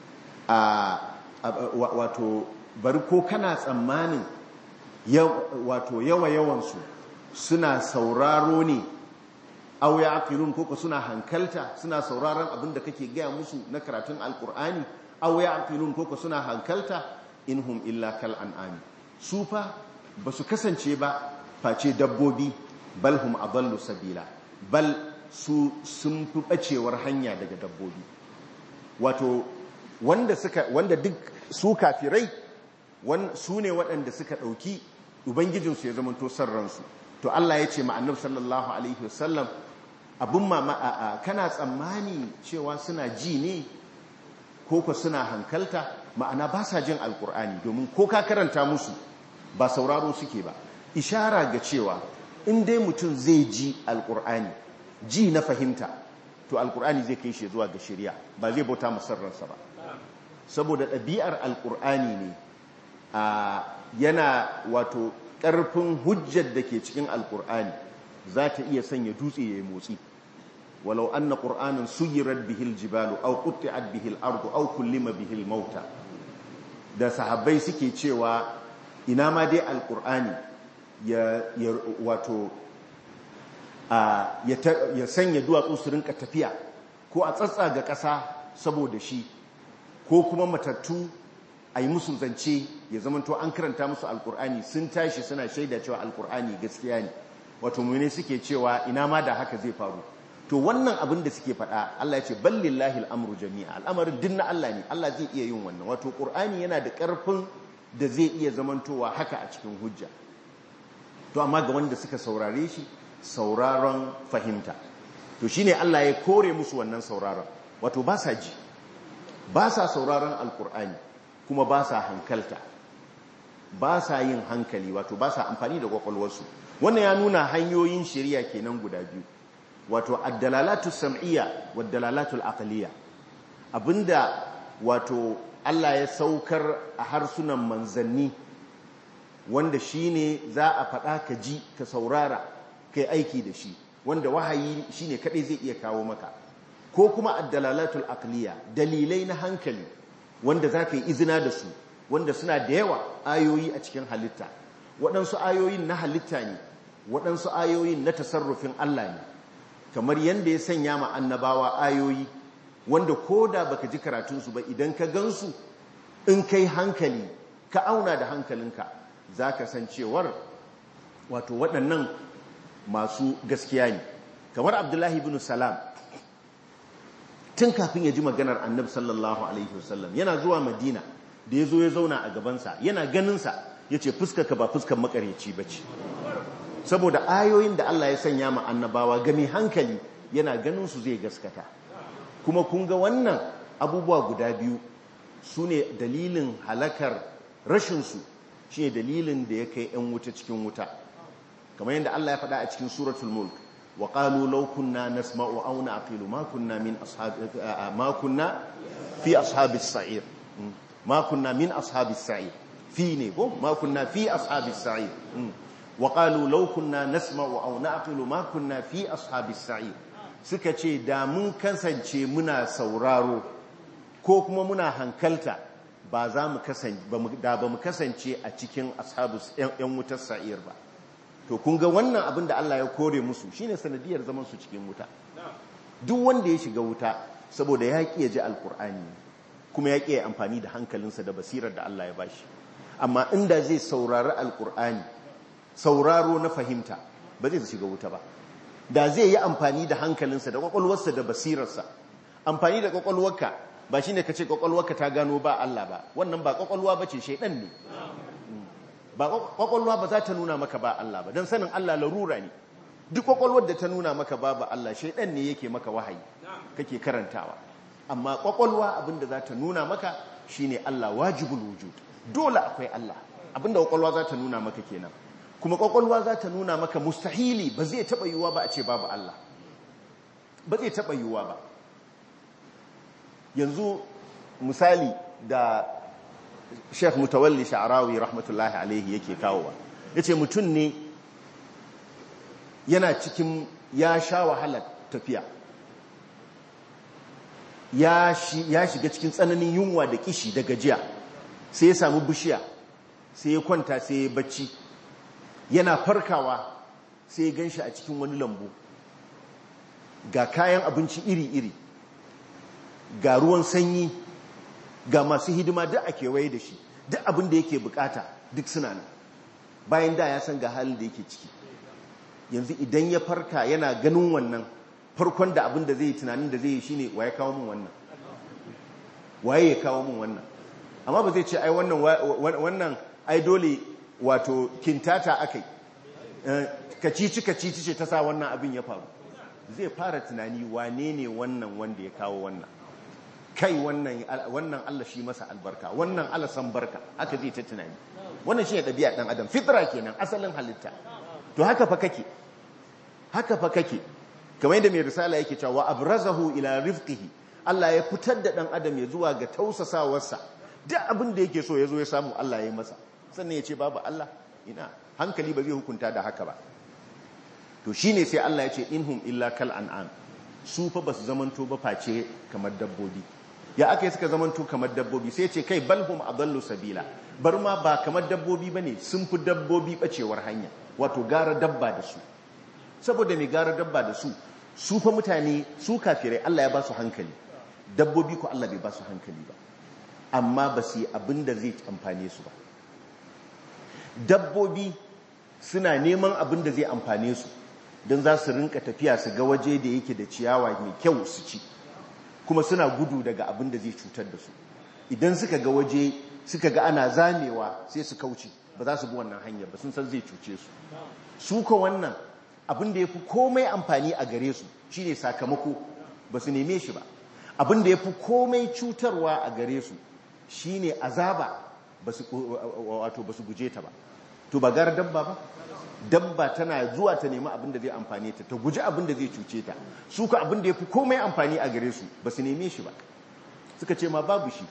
wato bari ko kana tsammanin wato yawansu suna sauraro ne, aw ya'qilun, ko suna hankalta, suna sauraron abinda kake gaya musu na karatun alqur'ani, aw ya'qilun, ko suna hankalta. Inhum illa kal an'ami, su fa basu kasance ba face dabbobi, bal hum adallu sabila, bal su sun fi bacewar hanya daga dabbobi. Wato wanda duk su kafirai su ne waɗanda suka ɗauki ubangijinsu ya zamanto san ransu. To Allah ya ce ma annabi sallallahu alaihi wasallam, abun kana tsammani cewa suna ji ne ko suna hankalta? Ma'ana ba sa jin alkur'ani, domin ko ka karanta musu ba sauraro suke ba. Ishara ga cewa in dai mutum zai ji alkur'ani, ji na fahimta, to alkur'ani zai kai shi zuwa ga shari'a, ba zai bauta masarransa ba. Saboda ɗabi'ar alkur'ani ne yana wato ƙarfin hujjar da ke cikin alkur'ani za ta iya sanya dutse ya yi motsi. Walau anna qur'anan suyirat bihil jibalu aw qutti'at bihil ardu aw kullima bihil mauta. Da sahabbai suke cewa ina ma dai alkur'ani ya sanya duwatsu su rinka tafiya, ko a tsatsaga ƙasa saboda shi, ko kuma matattu a yi musu zance, ya zamanto an karanta musu alkur'ani sun tashi suna shaida cewa alkur'ani gaskiya ne. Wato mene suke cewa ina ma da haka zai faru. To wannan abin da suke faɗa, Allah ya ce ballillahi al'amru jami'a, al'amarin din na Allah ne, Allah zai iya yin wannan. Wato ƙur'ani yana da ƙarfin da zai iya zamantowa haka a cikin hujja. To amma ga wanda suka saurare shi sauraron fahimta, to shine Allah ya kore musu wannan sauraron. Wato ba sa ji, ba sa sauraron alƙur'ani, kuma ba sa hankalta, ba sa yin hankali, wato ba sa amfani da kwakwalwarsu. Wannan ya nuna hanyoyin shari'a kenan guda biyu, wato ad-dalalatu sam'iyya wa ad-dalalatu al-aqliyya. Abinda wato Allah ya saukar a harsunan manzanni, wanda shine za a faɗa ka ji ka saurara kai aiki da shi, wanda wahayi shine kadai zai iya kawo maka, ko kuma ad-dalalatu al-aqliyya, dalilai na hankali wanda za ka yi izina da su, wanda suna da yawa ayoyi a cikin halitta. Waɗansu ayoyin na halitta ne, waɗansu ayoyin na tasarrufin Allah ne, kamar yadda ya sanya ma annabawa ayoyi wanda ko da baka ji karatunsu ba, idan ka gansu, in kai hankali ka auna da hankalinka, zaka san cewar wato waɗannan masu gaskiya ne. Kamar Abdullahi ibn Salam, tun kafin ya ji maganar Annabi sallallahu alaihi wasallam yana zuwa Madina, da ya zo ya zauna a gabansa yana ganinsa ya ce fuskarka ba fuskar makareci ba ce, saboda ayoyin da Allah ya sanya ma annabawa game hankali yana ganin su zai gaskata. Kuma kun ga wannan abubuwa guda biyu su ne dalilin halakar rashinsu, shi ne dalilin da ya kai 'yan wuta cikin wuta, kamar yadda Allah ya faɗa a cikin suratul mulk, wa qalu law kunna nasma'u aw na'qilu ma kunna fi ashabis sa'ir, ma kunna min ashabis sa'ir, fi ne ko ma kunna fi ashabis sa'ir, wa qalu law kunna nasma'u aw na'qilu ma kunna fi ashabis sa'ir. Suka ce da mun kasance muna sauraro ko kuma muna hankalta ba za mu kasance ba mu kasance a cikin ashabus yan wutar sa'ir ba. To kun ga wannan abin da Allah ya kore musu shine sanadiyar zaman su cikin wuta. Duk wanda ya shiga wuta saboda ya ƙi ya ji alkur'ani kuma ya ƙi ya amfani da hankalinsa da basirar da Allah ya bashi. Amma inda zai saurari alkur'ani sauraro na fahimta ba zai shiga wuta ba. Da zai yi amfani da hankalinsa da kwakwalwarsa da basirarsa. Amfani da kwakwalwarka ba shine ka ce kwakwalwarka ta gano ba Allah ba, wannan ba kwakwalwa bace, shaidan ne. Ba kwakwalwa ba za ta nuna maka ba Allah ba, don sanin Allah larura ne. Duk kwakwalwar da ta nuna maka ba Allah, shaidan ne yake maka wahayi kake karantawa. Amma kwakwalwa abinda za ta nuna maka shine Allah wajibul wujud, dole akwai Allah, abinda kwakwalwa za ta nuna maka kenan. Kuma kwakwalwa za ta nuna maka mustahili, ba zai taɓa yiwuwa ba a ce babu Allah, ba zai taɓa yiwuwa ba. Yanzu misali da Sheikh Mutawalli Sha'rawi rahmatullahi alaihi yake kawowa, yace mutum ne yana cikin ya sha wahalar tafiya, ya shiga cikin tsananin yunwa da kishi da gajiya, sai ya samu bishiya, sai ya kwanta, sai ya bacci. Yana farkawa sai ya ganshi a cikin wani lambu, ga kayan abinci iri-iri, ga ruwan sanyi, ga masu hidima duk a kewaye da shi, duk abin da yake bukata duk suna nan, bayan da ya san ga halin da yake ciki. Yanzu idan ya farka yana ganin wannan, farkon da abin da zai yi tunanin da zai yi shine waye kawo min wannan, waye ya kawo min wannan. Amma ba zai ce ai wannan ai dole wato kintata akai, kacici ce ta sa wannan abin ya faru. Zai fara tunani wane ne wannan wanda ya kawo wannan, kai wannan Allah shi masa albarka, wannan Allah san barka, haka zai ta tunani. Wannan shi ne ɗabi'a ɗan adam, fitra kenan, asalin halitta. To haka fa kake kamar yadda mai risala yake cewa abrazahu ila rifqihi, Allah ya fitar da ɗan adam ya zuwa ga tausasawarsa, duk abin da yake so ya zo ya samu Allah ya yi masa, sannan ya ce babu Allah, ina hankali ba zai hukunta da haka ba. To shine sai Allah ya ce inhum illa kal an'am, su fa basu zamanto ba face kamar dabbobi. Ya aka yi suka zamanto kamar dabbobi? Sai ce kai balhum adallu sabila, bar ma ba kamar dabbobi bane, sun fi dabbobi bacewar hanya, wato gara dabba da su. Saboda mai gara dabba da su, su fa mutane, su kafirai Allah ya ba su hankali, dabbobi ko Allah bai ba su hankali ba, amma ba su yi abin da zai amfane su ba. Dabbobi suna neman abin da zai amfane su, don za su rinka tafiya su ga waje da yake da ciyawa mai kyau su ci, kuma suna gudu daga abin da zai cutar da su. Idan suka ga waje suka ga ana zamewa sai su kauce, ba za su bi wannan hanyar ba, sun san zai cuce su. Su ko wannan abin da ya fi komai amfani a gare su shine sakamako, ba su neme shi ba. Abin da ya fi komai cutarwa a gare su shine azaba, wato ba su guje ta ba. To ba gara dabba ba? Dabba tana zuwa ta nemi abin da zai amfane ta, ta guji abin da zai cuce ta. Su ka abin da ya fi komai amfani a gare su ba su neme shi ba, suka ce ma babu shi.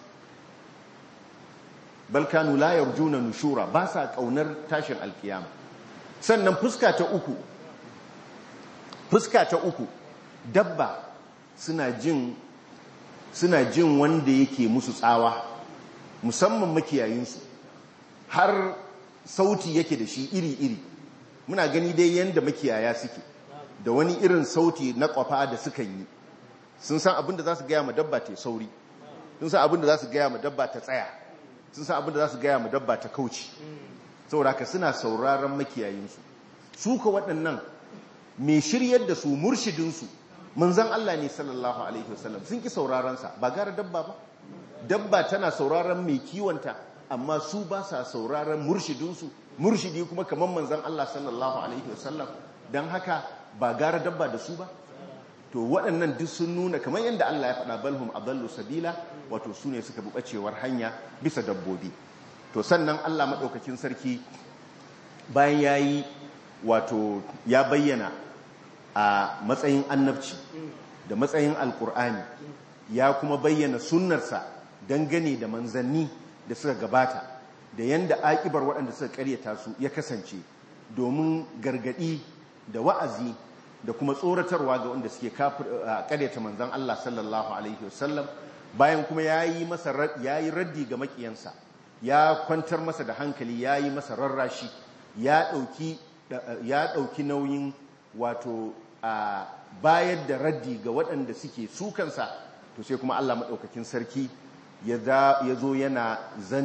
Balkanu la yarjuna nushura, ba sa kaunar tashin alkiyama. Sannan fuska ta uku, dabba suna jin wanda yake musu tsawa, musamman makiyayinsu, har sauti yake da shi iri-iri. Muna gani dai yanda makiyaya suke da wani irin sauti na kwafa da suka yi. Sun san abin da za su gaya ma dabba ta sauri, sun san abin da za su gaya ma dabba ta tsaya, sun san abin da za su gaya ma dabba ta kauci. saboda ka suna sauraron makiyayinsu. Su ka waɗannan mai shiryar da su murshidinsu manzon Allah ne sallallahu alaihi wasallam, sun ki sauraron sa. Ba gara dabba ba, dabba tana sauraron mai kiwonta, amma su ba sa sauraron murshidinsu, murshidi kuma kamar manzon Allah sallallahu alaihi wasallam. Dan haka ba gara dabba da su ba. To waɗannan duk sun nuna kamar yadda Allah ya faɗa balhum adallu sabila, wato su ne suka bi ɓacewar hanya bisa dabbobi. To sannan Allah maɗaukakin sarki bayan ya yi wato ya bayyana a matsayin annabci da matsayin alkur'ani, ya kuma bayyana sunnarsa dangane da manzanni da suka gabata da yanda akibar waɗanda suka karyata su ya kasance, domin gargaɗi da wa'azi da kuma tsoratarwa ga wanda suke karyata manzan Allah sallallahu alaihi wasallam. Bayan kuma ya yi raddi ga makiyansa, ya kwantar masa da hankali, ya yi masa rarrashi, ya ɗauki nauyin wato bayar da raddi ga waɗanda suke sukansa. To sai kuma Allah maɗaukakin sarki ya zo yana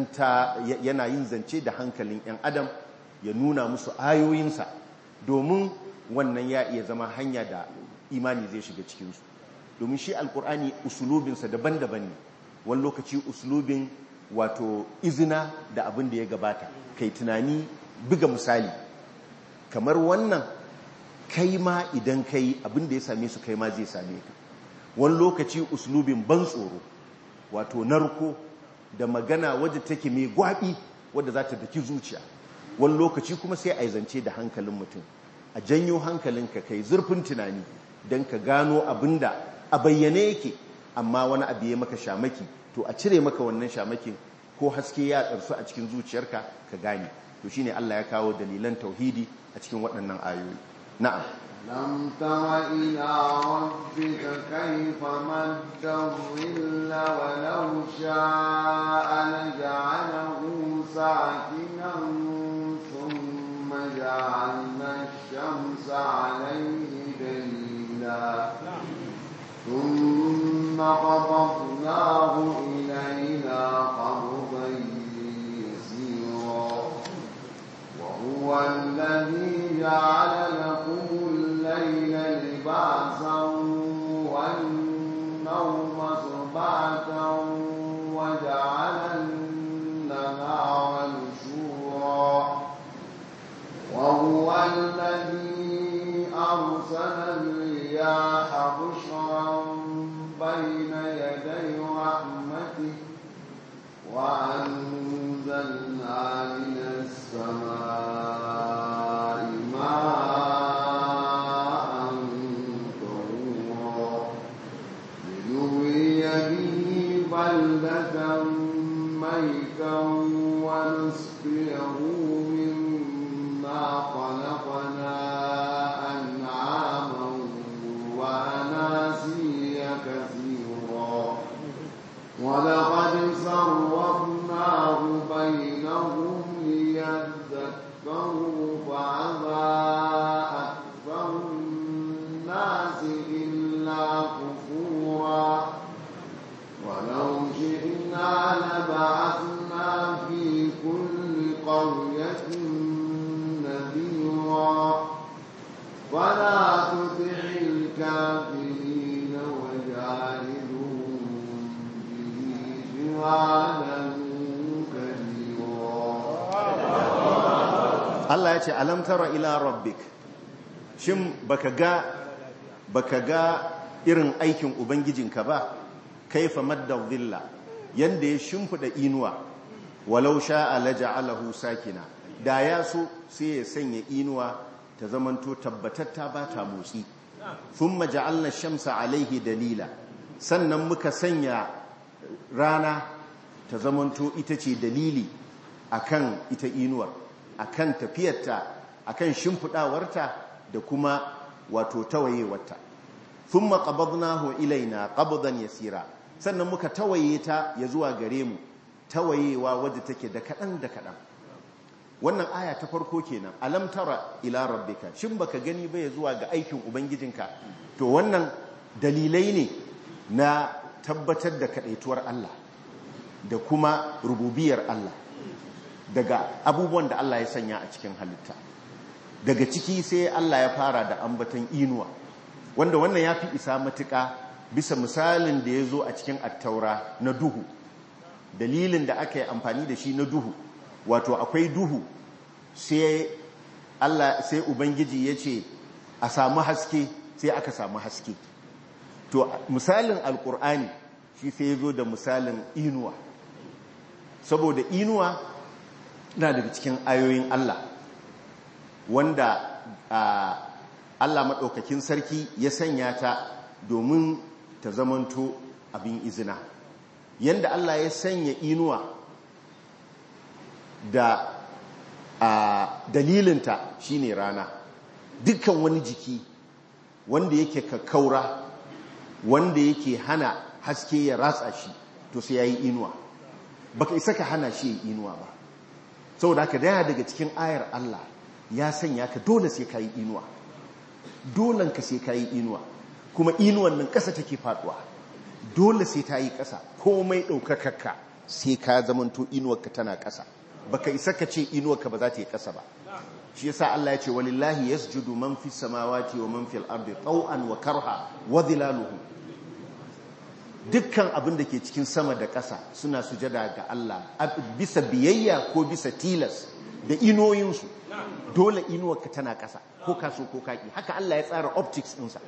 yin zance da hankalin 'yan adam, ya nuna musu ayoyinsa, domin wannan ya iya zama hanya da imani zai shiga cikinsu. Domin shi alkur'ani usulubinsa daban-daban ne. Wani lokaci usulubin wato izina da abin da ya gabata, kai tunani, buga misali. Kamar wannan, kai ma idan kai abin da ya same su kai ma zai same ka. Wani lokaci usulubin ban tsoro, wato narko da magana wadda take mai gwaɓi wadda za ta daki zuciya. Wani lokaci kuma sai a zance da hankalin mutum, a janyo hankalinka kai zurfin tunani don ka gano abin da a bayyane yake, amma wani abu ya maka shamaki, to a cire maka wannan shamakin, ko haske ya ɗarsu a cikin zuciyarka ka gane. To shine Allah ya kawo dalilan tauhidi a cikin waɗannan ayoyi. Na'am. لم تر إلى ربك كيف مد الظل ولو شاء لجعله ساكنا ثم جعلنا الشمس عليه دليلا ثم قبضناه إلينا قبضا يسيرا وهو الذي جعل لكم الليل لباسا والنوم سباتا وجعل النهار نشورا وهو الذي أرسل الرياح بشرا بين يدي رحمته وأنزلنا من السماء ماء طهورا لنحيي به بلدة ميتا ونسقيه مما خلقنا أنعاما وأناسيا كثيرا ولقد صرفناه بينهم ليذكروا فأبى أكثر الناس إلا كفورا ولو شئنا لبعثنا في كل قرية نذيرا فلا تطع الكافرين وجاهدهم به جهادا Allah ya ce alam tara ila rabbik, shin baka ga irin aikin ubangijinka ba, kaifa madda dhilla, yanda ya shimfida inuwa, walau sha'a laja'alahu sakina, da ya so sai ya sanya inuwa ta zamanto tabbatatta ba ta motsi. Thumma ja'alna shamsa alaihi dalila, sannan muka sanya rana ta zamanto ita ce dalili akan ita inuwar, akan tafiyarta, akan shimfidawarta da kuma wato tawayewarta. Thumma qabadnahu ilaina qabdan yasira, sannan muka tawaye ta ya zuwa gare mu, tawayewa wadda take da kadan da kadan. Wannan aya ta farko kenan, alam tara ila rabbika, shin baka gani ba ya zuwa ga aikin ubangijinka. To wannan dalilai ne na tabbatar da kadaituwar Allah da kuma rububiyar Allah. daga abubuwan da Allah ya sanya a cikin halitta. Daga ciki sai Allah ya fara da ambaton inuwa, wanda wannan ya fi isa matuƙa bisa misalin da ya zo a cikin attaura na duhu. Dalilin da aka yi amfani da shi na duhu, wato akwai duhu sai Ubangiji ya ce a samu haske, sai aka samu haske. To misalin alkur'ani shi sai ya zo da misalin inuwa, saboda inuwa na daga cikin ayoyin Allah wanda Allah maɗaukakin sarki ya sanya ta domin ta zamanto abin izina. Yanda Allah ya sanya inuwa da dalilinta shine rana. Dukkan wani jiki wanda yake kakkaura, wanda yake hana haske ya ratsa shi, to sai yayi inuwa. Baka isa ka hana shi inuwa ba, saboda haka daya daga cikin ayar Allah ya sanya ka dole sai kayi inuwa, dolen ka sai kayi inuwa, kuma inuwan nan ƙasa take faduwa, dole sai ta yi ƙasa. Komai ɗaukakarka sai ka zamanto inuwarka tana ƙasa, baka isa ka ce inuwarka ba za ta yi ƙasa ba. Shi yasa Allah ya ce walillahi yasjudu man fis samawati wa man fil ardi taw'an wa karha wa dhilaluhu. Dukkan abin da ke cikin sama da ƙasa suna sujada ga Allah bisa biyayya ko bisa tilas da inuwoyinsu. Dole inuwarka tana ƙasa ko kaso ko kaki. Haka Allah ya tsara optics ɗinsa.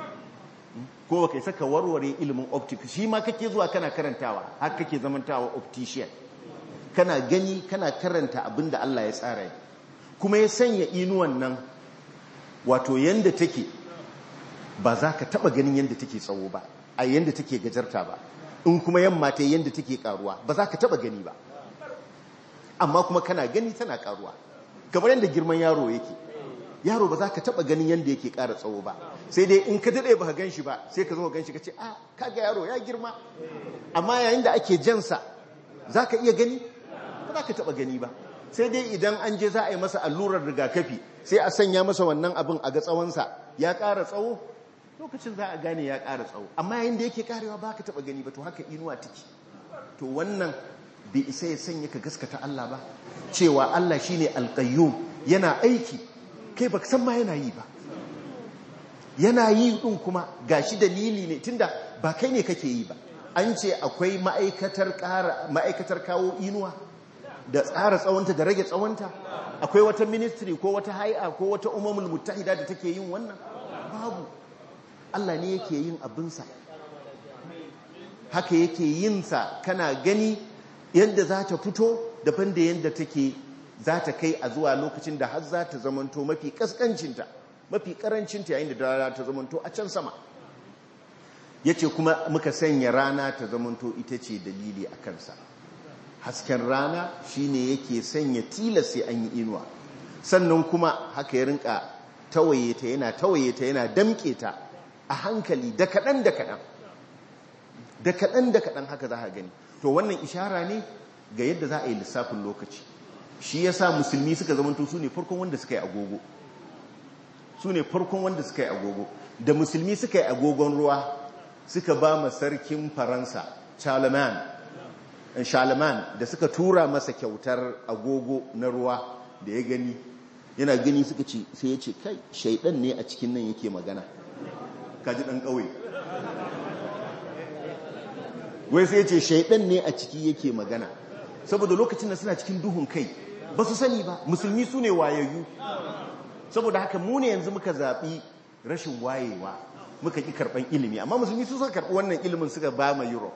Ko baka isa ka warware ilimin optics, shi ma kake zuwa kana karantawa, har kake zamantawa optician, kana gani kana karanta abin da Allah ya tsara. Kuma ya sanya inuwan nan wato yanda take, ba za ka taba ganin yanda take tsawo ba, a yanda take gajarta ba, in kuma yamma ta yanda take karuwa ba za ka taba gani ba, amma kuma kana gani tana karuwa. Kamar yanda girman yaro yake, yaro ba za ka taba ganin yanda yake kara tsawo ba, sai dai in ka dade ba ka gan shi ba sai ka zo gan shi ka ce kaga yaro ya girma. Amma yayin da ake jansa za ka iya gani? Ba za ka taba gani ba, sai dai idan an je za a yi masa allurar rigakafi sai a sanya masa wannan abin a ga tsawonsa ya ƙara tsawo, lokacin za a gane ya ƙara tsawo. Amma yayin da yake karewa ba ka taɓa gani ba. To haka inuwa take. To wannan bai isa ya sanya ka gaskata Allah ba, cewa Allah shine alqayyum, yana aiki kai baka san ma yana yi ba, yana yi din kuma gashi dalili ne, tunda ba kai ne kake yi ba. An ce akwai ma'aikatar kawo inuwa da tsara tsawonta da rage tsawonta. Akwai wata ministry ko wata hay'a ko wata umamul muttahida da take yin wannan? Babu. Allah ne yake yin abinsa, haka yake yin sa, kana gani yadda za ta fito daban da yadda take za ta kai a zuwa lokacin da har za ta zamanto mafi kaskancinta, mafi karancinta yayin da rana ta zamanto a can sama. Yace kuma muka sanya rana ta zamanto ita ce dalili a kansa. Hasken rana shine yake sanya tilas sai an yi inuwa. Sannan kuma haka ya rinka tawaye ta, yana damke ta a hankali da kaɗan haka za ka gani. To wannan ishara ne ga yadda za a yi lissafin lokaci. Shi yasa musulmi suka zamanto su ne farkon wanda suka yi agogo. Da musulmi suka yi agogon ruwa suka ba ma sarkin Faransa Charlemagne da suka tura masa kyautar agogo na ruwa, da ya gani yana gani suka ce, sai ya ce kai shaidan ne a cikin nan yake magana. Kaji dan kauye wai sai ya ce shaidan ne a ciki yake magana, saboda lokacin da suna cikin duhun kai ba su sani ba. Musulmi su ne wayayyu, saboda haka mu ne yanzu muka zaɓi rashin wayewa, muka ƙi karɓan ilimi. Amma musulmi su suka karɓi wannan ilimin suka ba ma Europe.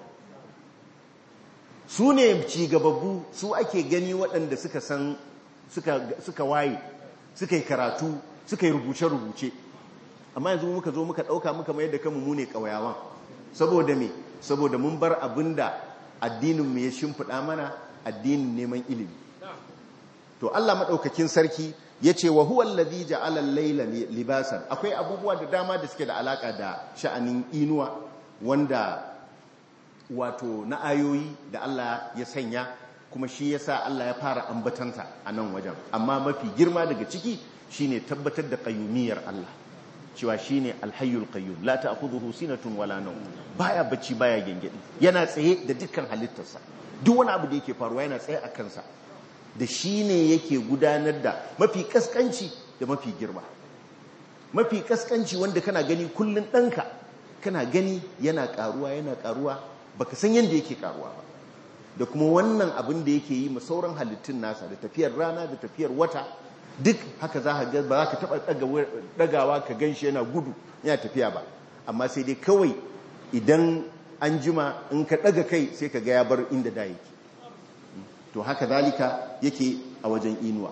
Su ne cigababbu, su ake gani waɗanda suka san suka waye, suka yi karatu, suka yi rubuce-rubuce. Amma yanzu muka zo muka ɗauka muka mayar da kanmu mu ne ƙauyawan. Saboda me? Saboda mun bar abin da addininmu ya shimfiɗa mana, addinin neman ilimi. To Allah maɗaukakin sarki ya ce wa huwa allazi ja'ala al-layla libasan. Akwai abubuwa da dama da suke da alaka da sha'anin inuwa, wanda wato na ayoyi da Allah ya sanya, kuma shi yasa Allah ya fara ambatanta a nan wajen. Amma mafi girma daga ciki shine tabbatar da qayyumiyyar Allah, cewa shine al-hayyul qayyum la ta'khudhuhu sinatun wala nawm, baya bacci baya gengedi, yana tsaye da dukkan halittarsa. Duk wani abu da yake faruwa yana tsaye a kansa. da shi ne yake gudanar da mafi kaskanci da mafi girma. Mafi kaskanci wanda kana gani kullun ɗanka kana gani yana ƙaruwa baka san yadda yake ƙaruwa ba, da kuma wannan abin da yake yi ma sauran halittun nasa da tafiyar rana da tafiyar wata duk haka za ka ga ba za ka taɓa ɗagawa ka gan shi yana gudu yana tafiya ba, amma sai dai kawai idan an jima in ka ɗaga kai sai ka ga ya bar inda da yake. To haka zalika yake a wajen inuwa.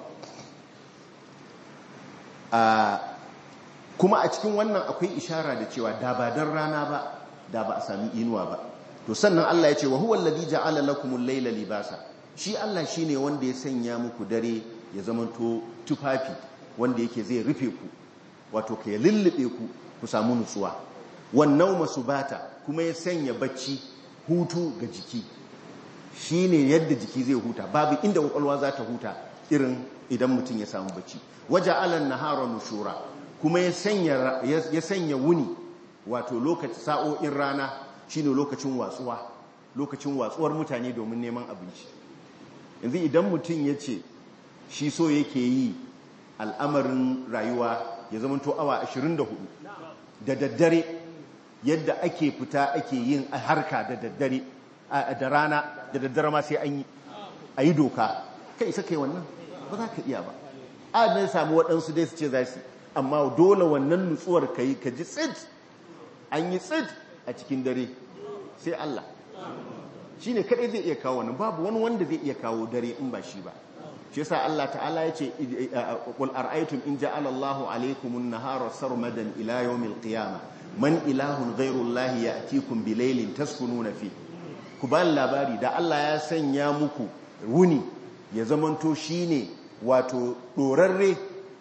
Kuma a cikin wannan akwai ishara da cewa da ba dan rana ba da ba a sami inuwa ba. To sannan Allah ya ce wa huwa alladhi ja'ala lakumul layla libasa, shi Allah shine wanda ya sanya muku dare ya zamanto tufafi wanda yake zai rufe ku, wato ka lullube ku samu nutsuwa. Wan nawma subata, kuma ya sanya bacci hutu ga jiki, shine yadda jiki zai huta, babu inda kwakwalwa za ta huta irin idan mutum ya samu bacci. Waja'ala an-nahara nushura, kuma ya sanya wuni, wato lokacin sa'o'in rana shine lokacin watsuwar mutane domin neman abinci. Yanzu idan mutum ya ce shi so yake yi al'amarin rayuwa ya zamanto awa 24 da daddare, yadda ake fita ake yin harka da daddare da rana da daddare ma sai an yi a yi doka, kai isa kai wannan ba za ka iya ba. A ne samu waɗansu dai su ce za su, amma dole wannan nutsuwar ka yi ka ji tsit, an yi tsit a cikin dare sai Allah shi ne kaɗai zai iya kawo wannan, babu wani wanda zai iya kawo dare in ba shi ba. shi yasa Allah ta'ala ya ce qul ara'aytum in ja'ala Allahu alaykumun nahara sarmadan ila yawmil qiyamah man ilahun ghayru Allahi ya'tikum bilaylin taskununa fi. Ku ba labari da Allah ya sanya muku wuni ya zamanto shine wato dorarre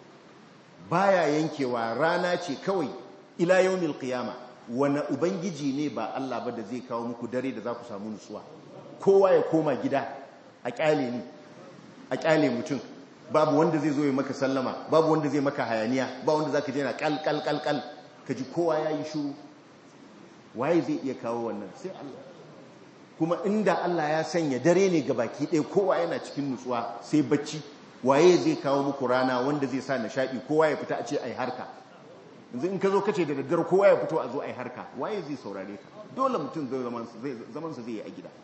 baya yankewa, rana ce kawai ila yawmil qiyamah, wani ubangiji ne ba Allah ba da zai kawo muku dare da za ku samu nutsuwa? Kowa ya koma gida a kyale ni, a kyale mutum, babu wanda zai zo ya maka sallama, babu wanda zai maka hayaniya, ba wanda zaka je na kal kaji kowa yayi shiru. Waye zai iya kawo wannan? Sai Allah. Kuma inda Allah ya sanya dare ne ga baki ɗaya kowa yana cikin nutsuwa sai bacci, waye zai kawo muku rana wanda zai sa nishaɗi kowa ya fita a ce ai harka? Yanzu in ka zo kace da daddare kowa ya fito a zo ai harka, waye zai saurare ka? Dole mutum zamansa zai yi a gida.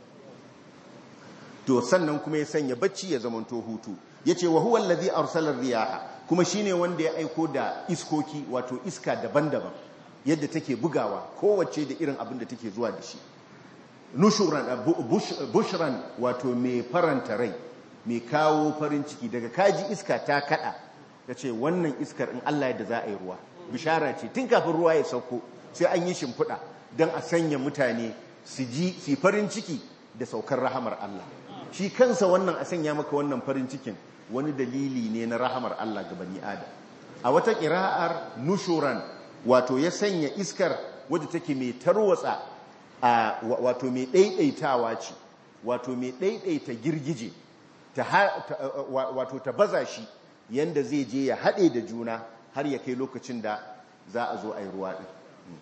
To sannan kuma ya sanya bacci ya zamanto hutu. Yace wa huwa allazi arsala riyaha, kuma shine wanda ya aiko da iskoki, wato iska daban-daban yadda take bugawa, kowace da irin abin da take zuwa da shi. Nushuran bushran, wato mai faranta rai, mai kawo farin ciki. Daga kaji iska ta kada kace wannan iskar in Allah yadda za a yi ruwa, bishara ce tun kafin ruwa ya sauko sai an yi shimfiɗa don a sanya mutane su ji su farin ciki da saukar rahamar Allah. Shi kansa wannan a sanya maka wannan farin cikin wani dalili ne na rahamar Allah ga bani Adam. A wata ƙira'ar nushuran, wato ya sanya iskar wadda take mai tarwatsa, wato mai ɗaiɗaitawa ce, wato mai ɗaiɗaita girgije, wato ta baza shi yanda zai je ya haɗe da juna har ya kai lokacin da za a zo a yi ruwa ɗin.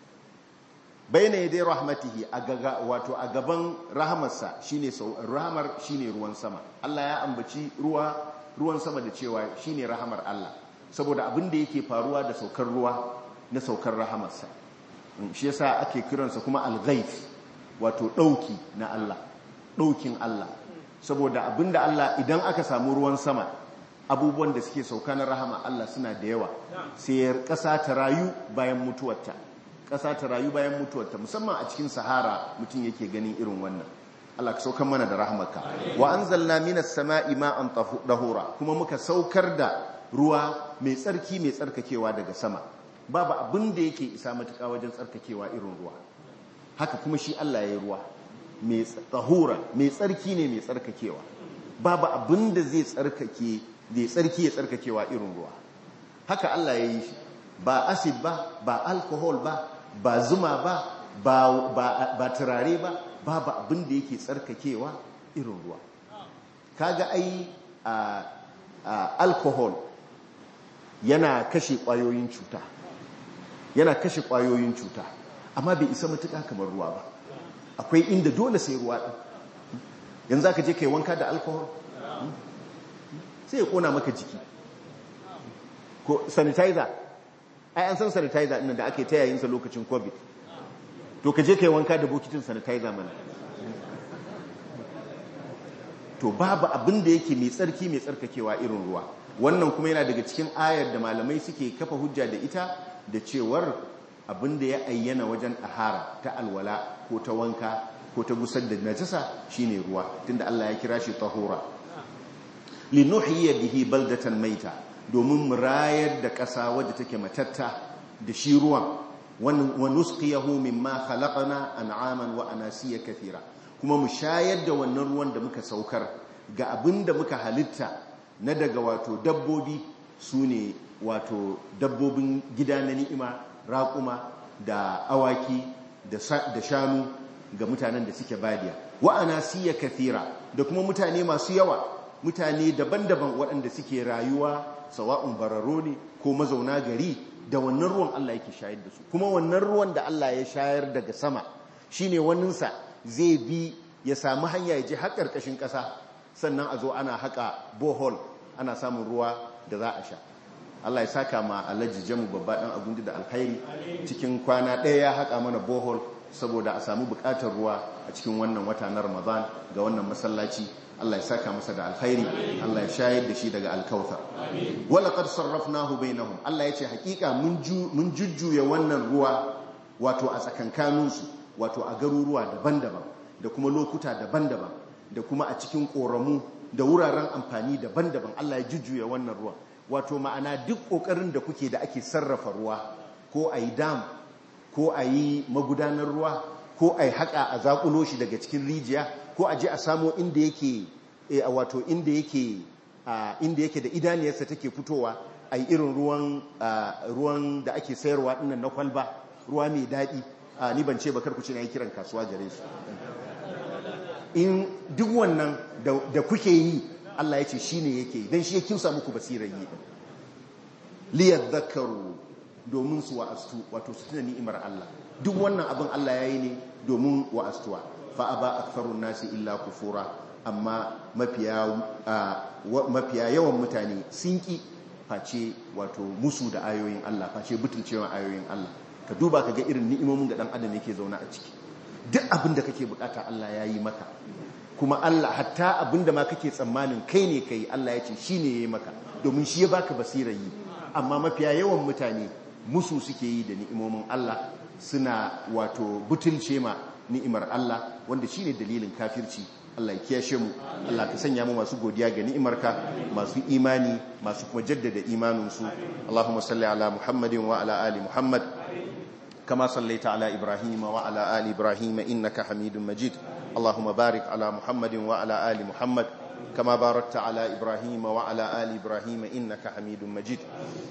Bayna yadai rahmatihi, wato a gaban rahamarsa shine rahamar shine ruwan sama. Allah ya ambaci ruwan sama da cewa shine rahamar Allah, saboda abin da yake faruwa da saukar ruwa na saukar rahamarsa. Shi yasa ake kiransa kuma al-ghaith, wato dauki na Allah, daukin Allah. Saboda abinda Allah, idan aka samu ruwan sama, abubuwan da suke sauka na rahama Allah suna da yawa, sai ƙasa ta rayu bayan mutuwarta. Ƙasa ta rayu bayan mutuwarta, musamman a cikin Sahara mutum yake ganin irin wannan. Allah ka saukar mana da rahmarka. Wa anzalna minas sama'i ma'an tahura, kuma muka saukar da ruwa mai tsarki mai tsarkakewa daga sama. Babu abin da yake isa matuƙa wajen tsarkakewa irin ruwa. Haka kuma shi Allah ya yi ruwa mai tahura, mai tsarki ne mai tsarkakewa. Babu abin da zai tsarkake, zai tsarki ya tsarkakewa irin ruwa. Haka Allah ya yi shi, ba acid ba, ba alcohol ba, ba zuma ba, ba turare ba, babu abin da yake tsarkakewa irin ruwa. Kaga ai alcohol yana kashe ƙwayoyin cuta, yana kashe ƙwayoyin cuta, amma bai isa matuƙa kamar ruwa ba. Akwai inda dole sai ruwa ɗin. Yanzu aka je kai wanka da alcohol, sai ya kona maka jiki. Ko sanitizer, ai an san sanitizer ɗin da ake ta yayinsa lokacin covid, to ka je ka yi wanka da bokitin sanitizer mana. To babu abin da yake mai tsarki mai tsarkakewa irin ruwa. Wannan kuma yana daga cikin ayar da malamai suke kafa hujja da ita da cewar abin da ya ayyana wajen ɗahara ta alwala ko ta wanka ko ta gusar da najasa shine ruwa, tunda Allah ya kira shi tahura. Linuhyiya bihi baldatan maita, domin mu rayar da ƙasa wadda take matatta da shi ruwan, wa nusqiyahu mimma khalaqna an'aman wa anasiya kathira, kuma mu shayar da wannan ruwan da muka saukar ga abin da muka halitta na daga wato dabbobi, su ne wato dabbobin gida na ni'ima, raƙuma da awaki da shanu ga mutanen da suke badiya, wa anasiya kathira, da kuma mutane masu yawa, mutane daban-daban waɗanda suke rayuwa sawa'un bararo ne ko mazauna gari, da wannan ruwan Allah yake shayar da su. Kuma wannan ruwan da Allah ya shayar daga sama shine waninsa zai bi ya samu hanya ya je har ƙarƙashin ƙasa, sannan a zo ana haƙa bohol ana samun ruwa da za a sha. Allah ya saka ma Alhaji Jamu babba ɗan Agundi da alkhairi, cikin kwana ɗaya ya haƙa mana bohol saboda a samu buƙatar ruwa a cikin wannan wata na Ramadan ga wannan masallaci. Allah ya saka masa da alkhairi, Allah ya shayar da shi daga alkautar. Wala qad sarrafnahu bainahum, Allah ya ce hakika mun jujjuya wannan ruwa wato a tsakankaninsu, wato a garuruwa daban-daban da kuma lokuta daban-daban da kuma a cikin koramu da wuraren amfani daban-daban. Allah ya jujjuya wannan ruwa, wato ma'ana duk kokarin da kuke da ake sarrafa ruwa, ko a yi dam ko a yi magudanar ruwa ko a yi haƙa a zaƙulo shi daga cikin rijiya, ko a je a samo inda yake wato inda yake da idaniyarsa take fitowa, a yi irin ruwan da ake sayarwa ɗinnan na kwalba, ruwa mai daɗi. Ni ban ce bakar ku ce na yi kiran kasuwa gare su. In duk wannan da kuke yi, Allah ya ce shi ne yake yi, don shi ya kimsa muku basirar yi. Liyadhakkaru, domin su wa'astu, wato su tuna ni'imar Allah. Duk wannan abin Allah ya yi ne domin wa'astuwa. Fa'aba aktharun nasi illa kufura, amma mafiya yawan mutane sun ki face wato musu da ayoyin Allah, face butulcewa ayoyin Allah. Ka duba ka ga irin ni'imomin da dan adam yake zauna a ciki. Duk abin da kake bukata Allah ya yi maka, kuma Allah hatta abin da ma kake tsammanin kai ne kai, Allah ya ce shi ne ya yi maka, domin shi ya baka basirar yi. Amma mafiya yawan mutane musu suke yi da ni'imomin Allah, suna wato butulce ma ni'imar Allah, wanda shine dalilin kafirci. Allah ya kiyashe mu, Allah ka sanya mu masu godiya ga ni'imarka, masu imani, masu kuma jaddada imaninsu. Allahumma salli ala Muhammadin wa ala ali Muhammad kama sallaita ala Ibrahim wa ala ali Ibrahim innaka Hamidum Majid. Allahumma barik ala Muhammadin wa ala ali Muhammad kama barakta ala Ibrahim wa ala ali Ibrahim innaka Hamidum Majid.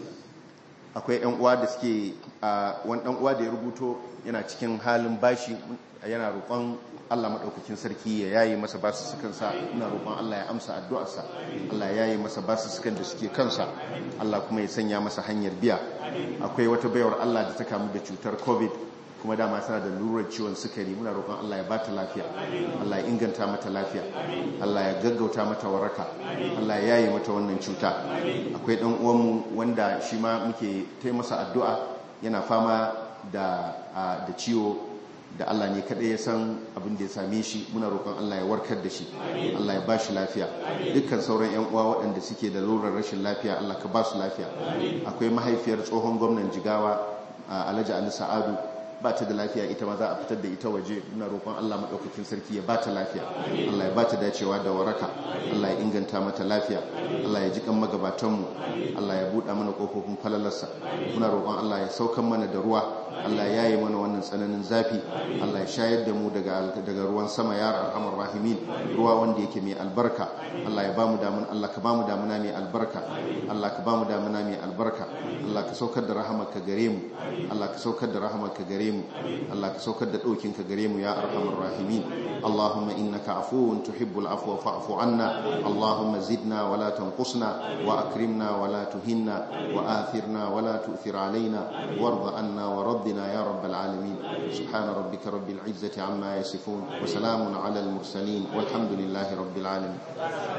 Akwai ɗan uwa da suke wani ɗan uwa da ya rubuto yana cikin halin bashi, yana roƙon Allah maɗaukakin sarki ya yaye masa basussukansa. Ina roƙon Allah ya amsa addu'arsa, Allah ya yaye masa basussukan da suke kansa, Allah kuma ya sanya masa hanyar biya. Akwai wata baiwar Allah da ta kamu da cutar covid, kuma dama tana da lurar ciwon sukari. Muna roƙon Allah ya ba ta lafiya, Allah ya inganta mata lafiya, Allah ya gaggauta mata waraka, Allah ya yaye mata wannan cuta. Akwai ɗan uwanmu wanda shi ma muke taimasa addu'a, yana fama da ciwo da Allah ne kaɗai ya san abin da ya same shi. Muna roƙon Allah ya warkar da shi, Allah ya ba shi lafiya. Dukkan sauran 'yan uwa waɗanda suke da lurar rashin lafiya, Allah ka ba su lafiya. Akwai mahaifiyar tsohon gwamnan Jigawa, Alhaji Ali Sa'adu, ba ta da lafiya, ita ma za a fitar da ita waje. Muna roƙon Allah maɗaukakin sarki ya ba ta lafiya, Allah ya ba ta dacewa da waraka, Allah ya inganta mata lafiya, Allah ya ji kan magabatanmu, Allah ya buɗa mana ƙofofin falalarsa. Muna roƙon Allah ya saukan mana da ruwa, Allah ya yi mana wannan tsananin zafi, Allah ya shayar da mu daga ruwan sama, ya arhamar rahimin, ruwa wanda yake mai albarka. Allah ya bamu damuna, Allah ka bamu damuna mai albarka, Allah ka bamu damuna mai albarka. Allah ka saukar da rahamarka gare mu, Allah ka saukar da rahamarka gare mu, Allah ka saukar da ɗaukinka gare mu, ya arhamar rahimin. Allahumma innaka afuwun tuhibbul afwa fa'fu anna. Allahumma zidna wa la tanqusna, wa akrimna wa la tuhinna, wa athirna wa la tu'thir alaina, warda anna wa rabbina ya rabbal alamin. Subhana rabbika rabbil izzati amma yasifun, wa salamun ala al mursalin, walhamdulillahi rabbil alamin.